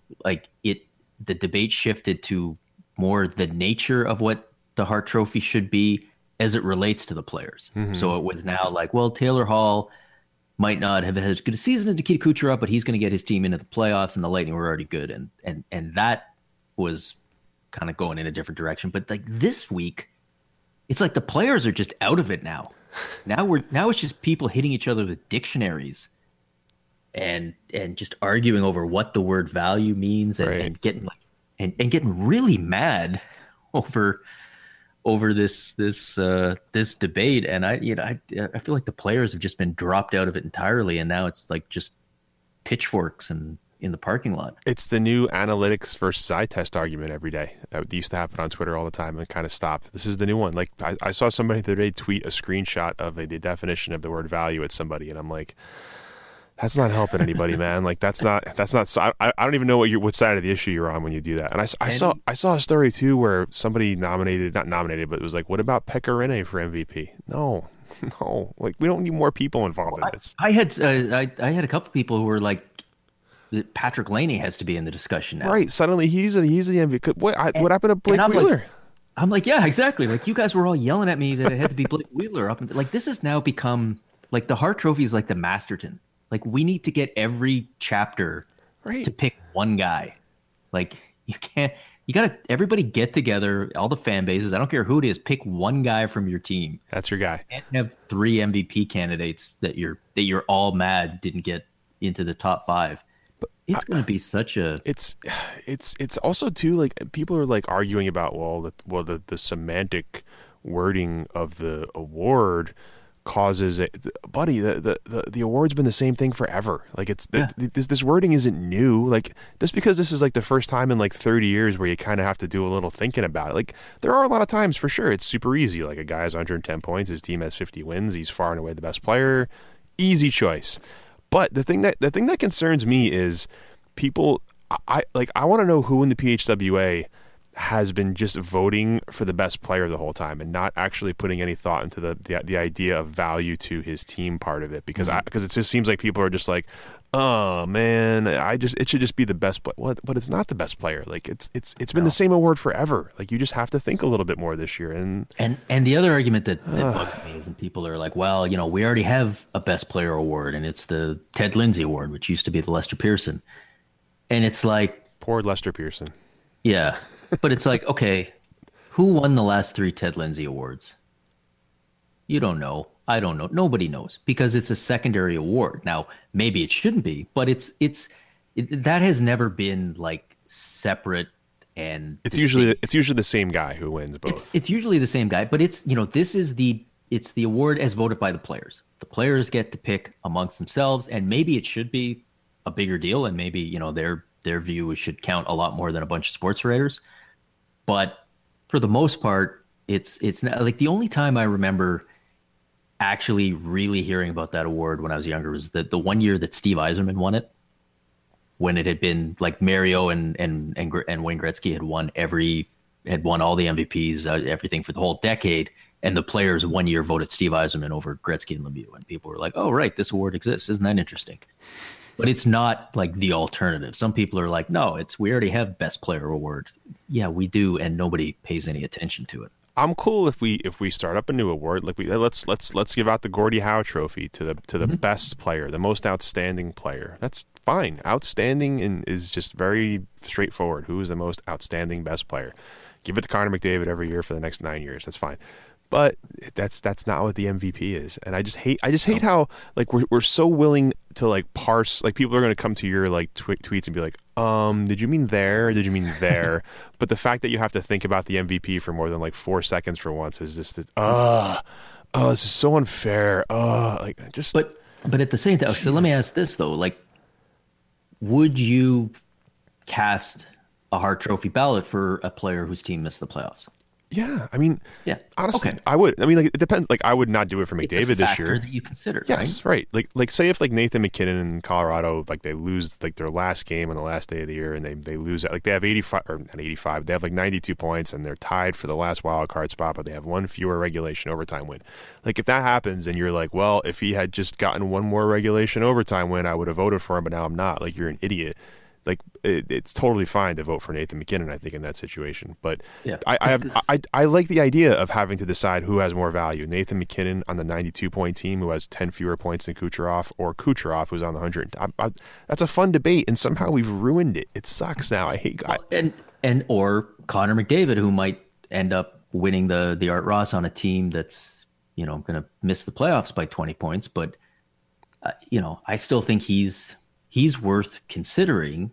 the debate shifted to more the nature of what the Hart Trophy should be as it relates to the players. Mm-hmm. So it was now like, well, Taylor Hall might not have had as good a season as Nikita Kucherov, but he's going to get his team into the playoffs, and the Lightning were already good. And that was kind of going in a different direction. But like this week, it's like the players are just out of it now. Now it's just people hitting each other with dictionaries and just arguing over what the word value means and getting getting really mad over this debate. And I feel like the players have just been dropped out of it entirely, and now it's like just pitchforks and in the parking lot. It's the new analytics versus eye test argument every day. That used to happen on Twitter all the time and kind of stopped. This is the new one. Like I saw somebody the other day tweet a screenshot of the definition of the word value at somebody, and I'm like, that's not helping anybody, man. Like that's not. I don't even know what side of the issue you're on when you do that. And I saw a story too where somebody not nominated, but it was like, what about Pekka Rinne for MVP? No, like we don't need more people involved in this. I had a couple people who were like, Patrick Laney has to be in the discussion now. Right. Suddenly he's the MVP. What happened to Blake Wheeler? I'm like, yeah, exactly. Like you guys were all yelling at me that it had to be Blake Wheeler up. Like this has now become like the Hart Trophy is like the Masterton. Like we need to get every chapter to pick one guy. Like you got to everybody get together, all the fan bases. I don't care who it is. Pick one guy from your team. That's your guy. And have 3 MVP candidates that you're all mad didn't get into the top 5. It's going to be such a. It's also too like people are like arguing about the semantic wording of the award causes it, buddy. The award's been the same thing forever. Like this wording isn't new. Like just because this is like the first time in like 30 years where you kind of have to do a little thinking about it. Like there are a lot of times for sure it's super easy. Like a guy has 110 points, his team has 50 wins, he's far and away the best player, easy choice. But the thing that concerns me is people. I want to know who in the PHWA has been just voting for the best player the whole time and not actually putting any thought into the idea of value to his team part of it, because it just seems like people are just like, oh man, it should just be the best player. But it's not the best player. Like it's been the same award forever. Like you just have to think a little bit more this year. And the other argument that bugs me is when people are like, well, we already have a best player award, and it's the Ted Lindsay Award, which used to be the Lester Pearson. And it's like, poor Lester Pearson. Yeah. But it's like, okay, who won the last 3 Ted Lindsay Awards? You don't know. I don't know. Nobody knows, because it's a secondary award. Now, maybe it shouldn't be, but that has never been like separate and it's usually the same guy who wins both. It's usually the same guy, but it's the award as voted by the players. The players get to pick amongst themselves, and maybe it should be a bigger deal, and maybe their view should count a lot more than a bunch of sports writers. But for the most part, it's not, like, the only time I remember actually really hearing about that award when I was younger was the 1 year that Steve Yzerman won it, when it had been like Mario and Wayne Gretzky had won all the MVPs, everything for the whole decade, and the players 1 year voted Steve Yzerman over Gretzky and Lemieux, and people were like, "Oh, right, this award exists. Isn't that interesting?" But it's not like the alternative. Some people are like, no, we already have best player award. Yeah, we do, and nobody pays any attention to it. I'm cool if we start up a new award. Like let's give out the Gordie Howe Trophy to the best player, the most outstanding player. That's fine. Outstanding is just very straightforward. Who is the most outstanding best player? Give it to Connor McDavid every year for the next 9 years. That's fine. But that's not what the MVP is, and I just hate how, like, we're so willing to, like, parse, like, people are going to come to your, like, tweets and be like, did you mean there? Did you mean there? But the fact that you have to think about the MVP for more than like 4 seconds for once is just this is so unfair. But at the same time, so let me ask this though, like, would you cast a Hart Trophy ballot for a player whose team missed the playoffs? Yeah, I mean, yeah, honestly, okay. I would. I mean, like, it depends. Like, I would not do it for McDavid this year. That you consider, yes, right? Like, say if, like, Nathan McKinnon in Colorado, like, they lose, like, their last game on the last day of the year, and they lose it. Like, they have 85 or not 85. They have like 92 points, and they're tied for the last wild card spot, but they have one fewer regulation overtime win. Like, if that happens, and you're like, well, if he had just gotten one more regulation overtime win, I would have voted for him, but now I'm not. Like, you're an idiot. Like, it's totally fine to vote for Nathan McKinnon, I think, in that situation. But yeah, I like the idea of having to decide who has more value. Nathan McKinnon on the 92-point team who has 10 fewer points than Kucherov, or Kucherov who's on the 100. That's a fun debate, and somehow we've ruined it. It sucks now. I hate or Connor McDavid, who might end up winning the Art Ross on a team that's, going to miss the playoffs by 20 points. But, I still think he's worth considering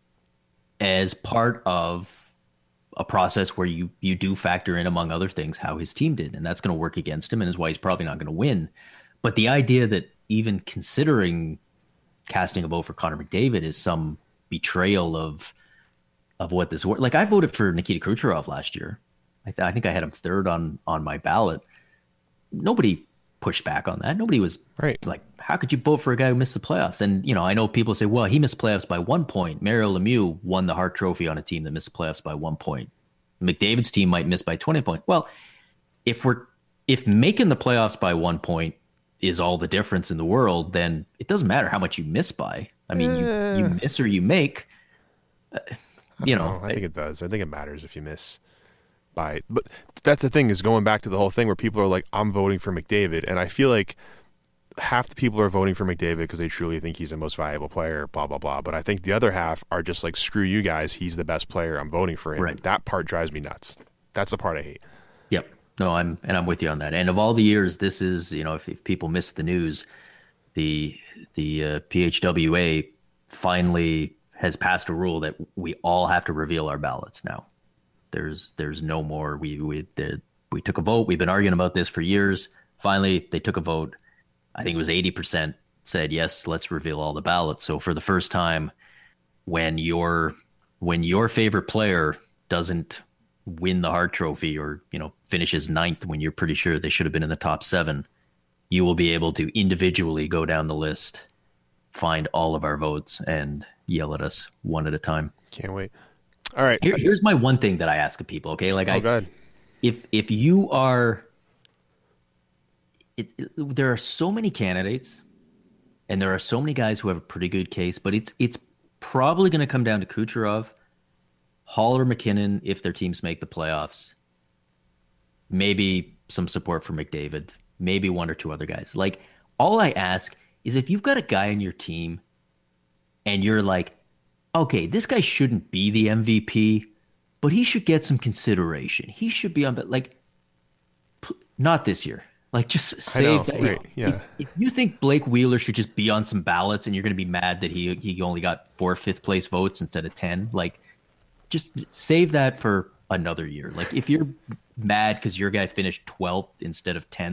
as part of a process where you do factor in, among other things, how his team did. And that's going to work against him, and is why he's probably not going to win. But the idea that even considering casting a vote for Connor McDavid is some betrayal of what this work. Like, I voted for Nikita Kucherov last year. I think I had him third on my ballot. Nobody pushed back on that. Nobody was like, how could you vote for a guy who missed the playoffs? And, I know people say, well, he missed playoffs by 1 point. Mario Lemieux won the Hart Trophy on a team that missed the playoffs by 1 point. McDavid's team might miss by 20 points. Well, if making the playoffs by 1 point is all the difference in the world, then it doesn't matter how much you miss by. I mean, you miss or you make. I think it does. I think it matters if you miss by. But that's the thing, is going back to the whole thing where people are like, I'm voting for McDavid, and I feel like half the people are voting for McDavid because they truly think he's the most valuable player, blah, blah, blah. But I think the other half are just like, screw you guys, he's the best player, I'm voting for him. Right. That part drives me nuts. That's the part I hate. Yep. No, I'm with you on that. And of all the years, this is, if people missed the news, the PHWA finally has passed a rule that we all have to reveal our ballots now. There's no more. We took a vote. We've been arguing about this for years. Finally, they took a vote. I think it was 80% said, yes, let's reveal all the ballots. So for the first time, when your favorite player doesn't win the Hart Trophy, or, finishes 9th when you're pretty sure they should have been in the top 7, you will be able to individually go down the list, find all of our votes and yell at us one at a time. Can't wait. All right. Here's my one thing that I ask of people. Okay, like God. If you are, there are so many candidates, and there are so many guys who have a pretty good case, but it's probably going to come down to Kucherov, Hall or McKinnon if their teams make the playoffs. Maybe some support for McDavid. Maybe one or two other guys. Like, all I ask is if you've got a guy on your team and you're like, okay, this guy shouldn't be the MVP, but he should get some consideration. He should be on, but like, not this year. Like, just save that. Right, yeah. If you think Blake Wheeler should just be on some ballots and you're going to be mad that he only got 4 fifth-place votes instead of 10, like, just save that for another year. Like, if you're mad because your guy finished 12th instead of 10th,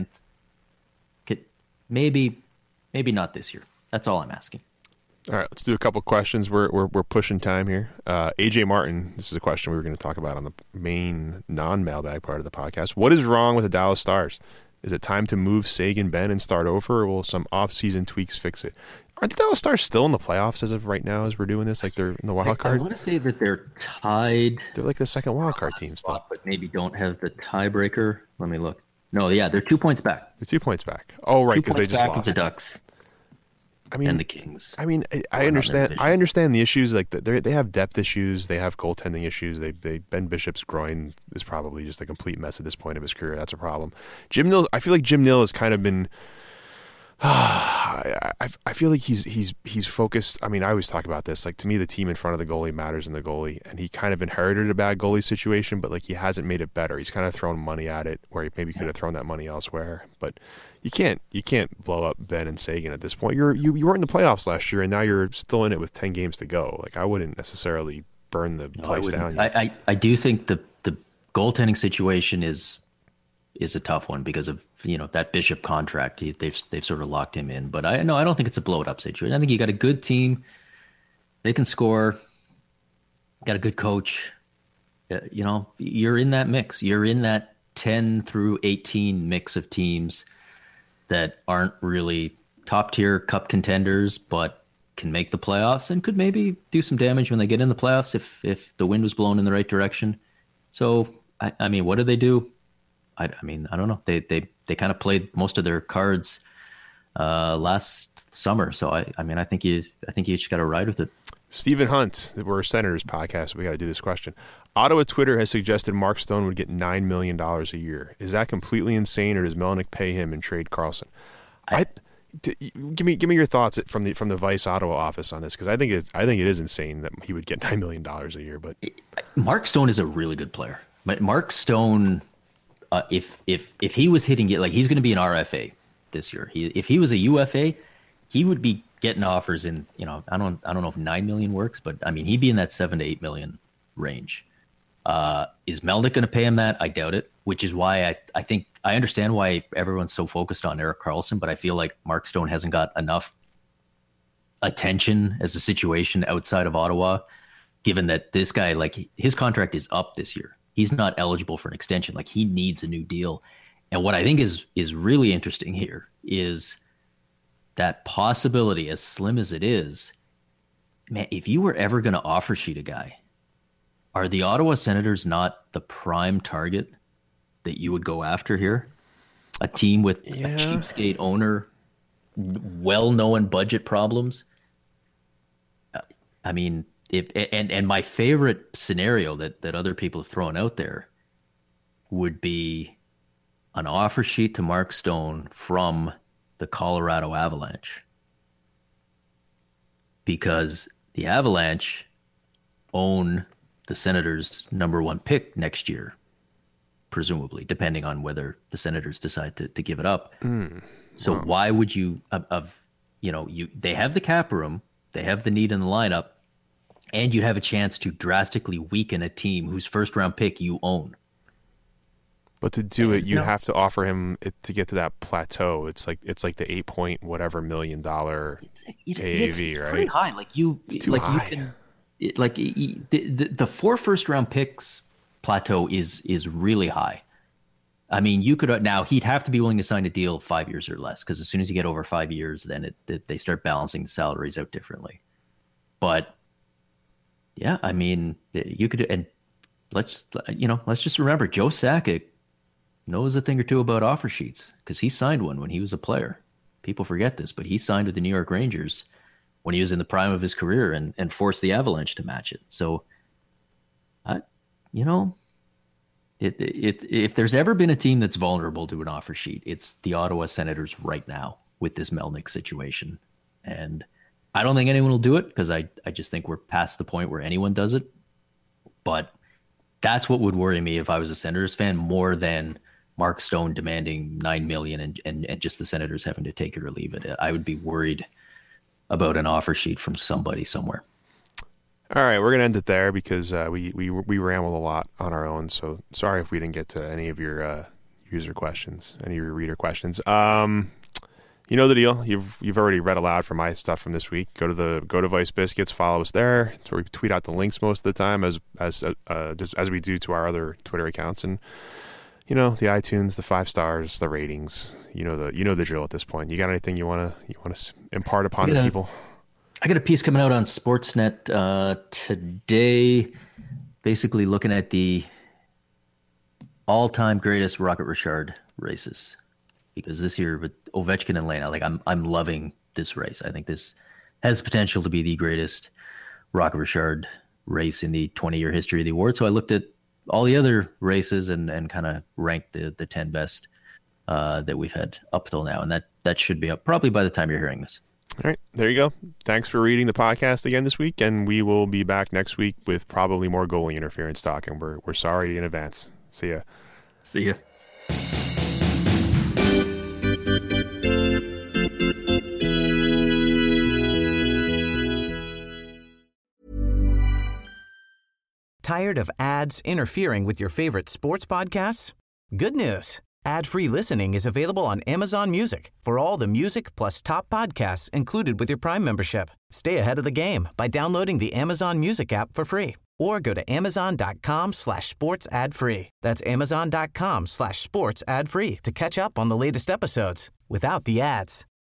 maybe not this year. That's all I'm asking. All right, let's do a couple questions. We're pushing time here. AJ Martin, this is a question we were going to talk about on the main non-mailbag part of the podcast. What is wrong with the Dallas Stars? Is it time to move Sagan, Ben, and start over, or will some off-season tweaks fix it? Are the Dallas Stars still in the playoffs as of right now as we're doing this? Like, they're in the wild card? I want to say that they're tied. They're like the second wild card team still. But maybe don't have the tiebreaker. Let me look. No, yeah, they're 2 points back. They're 2 points back. Oh, right, because they just lost. The Ducks. And the Kings. I mean, I understand. I understand the issues. Like, they have depth issues. They have goaltending issues. Ben Bishop's groin is probably just a complete mess at this point of his career. That's a problem. Jim Nill. I feel like Jim Nill has kind of been. I feel like he's focused. I mean, I always talk about this. Like, to me, the team in front of the goalie matters in the goalie, and he kind of inherited a bad goalie situation, but like, he hasn't made it better. He's kind of thrown money at it where he maybe could have thrown that money elsewhere, but. You can't blow up Ben and Sagan at this point. You weren't in the playoffs last year, and now you're still in it with 10 games to go. Like, I wouldn't necessarily burn the place down yet. I do think the goaltending situation is a tough one because of that Bishop contract. They've sort of locked him in. But I don't think it's a blow it up situation. I think you got a good team. They can score. Got a good coach. You're in that mix. You're in that 10 through 18 mix of teams that aren't really top-tier cup contenders, but can make the playoffs and could maybe do some damage when they get in the playoffs if the wind was blown in the right direction. So, I mean, what do they do? I don't know. They kind of played most of their cards last summer. So, I think you just got to ride with it. Stephen Hunt, we're a Senators podcast, so we got to do this question. Ottawa Twitter has suggested Mark Stone would get $9 million a year. Is that completely insane, or does Melnyk pay him and trade Carlson? Give me your thoughts from the Vice Ottawa office on this, because I think it is insane that he would get $9 million a year. But Mark Stone is a really good player. But Mark Stone, if he was hitting it, like, he's going to be an RFA this year. If he was a UFA, he would be getting offers in, I don't know if $9 million works, but I mean, he'd be in that $7 to $8 million range. Is Melnyk going to pay him that? I doubt it, which is why I think I understand why everyone's so focused on Erik Karlsson, but I feel like Mark Stone hasn't got enough attention as a situation outside of Ottawa, given that this guy, like, his contract is up this year. He's not eligible for an extension. Like, he needs a new deal. And what I think is really interesting here is that possibility, as slim as it is, man, if you were ever going to offer sheet a guy, are the Ottawa Senators not the prime target that you would go after here? A team with a cheapskate owner, well-known budget problems. I mean, and my favorite scenario that other people have thrown out there would be an offer sheet to Mark Stone from the Colorado Avalanche, because the Avalanche own the Senators' number 1 pick next year, presumably, depending on whether the Senators decide to give it up. So why would you they have the cap room, they have the need in the lineup, and you'd have a chance to drastically weaken a team whose first-round pick you own. But to do it, you have to offer him it to get to that plateau. It's like the $8 whatever million AAV, it's right? Pretty high. Like, it's too high. You can, the 4 first-round picks plateau is really high. I mean, you could now he'd have to be willing to sign a deal 5 years or less, because as soon as you get over 5 years, then they start balancing the salaries out differently. But yeah, I mean, you could, and let's just remember, Joe Sakic knows a thing or two about offer sheets, because he signed one when he was a player. People forget this, but he signed with the New York Rangers when he was in the prime of his career and forced the Avalanche to match it. So, if there's ever been a team that's vulnerable to an offer sheet, it's the Ottawa Senators right now with this Melnyk situation. And I don't think anyone will do it, because I just think we're past the point where anyone does it. But that's what would worry me if I was a Senators fan, more than Mark Stone demanding $9 million and just the Senators having to take it or leave it. I would be worried about an offer sheet from somebody somewhere. All right, we're going to end it there, because we rambled a lot on our own. So sorry if we didn't get to any of your user questions, any of your reader questions. You know the deal. You've already read aloud from my stuff from this week. Go to Vice Biscuits, follow us there. It's where we tweet out the links most of the time, as we do to our other Twitter accounts. And the iTunes, the 5 stars, the ratings. You know the drill at this point. You got anything you want to impart upon the people? I got a piece coming out on Sportsnet today, basically looking at the all-time greatest Rocket Richard races, because this year with Ovechkin and Lena, I'm loving this race. I think this has potential to be the greatest Rocket Richard race in the 20-year history of the award. So I looked at all the other races and kind of ranked the 10 best that we've had up till now, and that should be up probably by the time you're hearing this. All right, there you go. Thanks for reading the podcast again this week, and we will be back next week with probably more goalie interference talk, and we're sorry in advance. See ya. See ya. Tired of ads interfering with your favorite sports podcasts? Good news. Ad-free listening is available on Amazon Music for all the music plus top podcasts included with your Prime membership. Stay ahead of the game by downloading the Amazon Music app for free, or go to amazon.com/sports ad free. That's amazon.com/sports ad free to catch up on the latest episodes without the ads.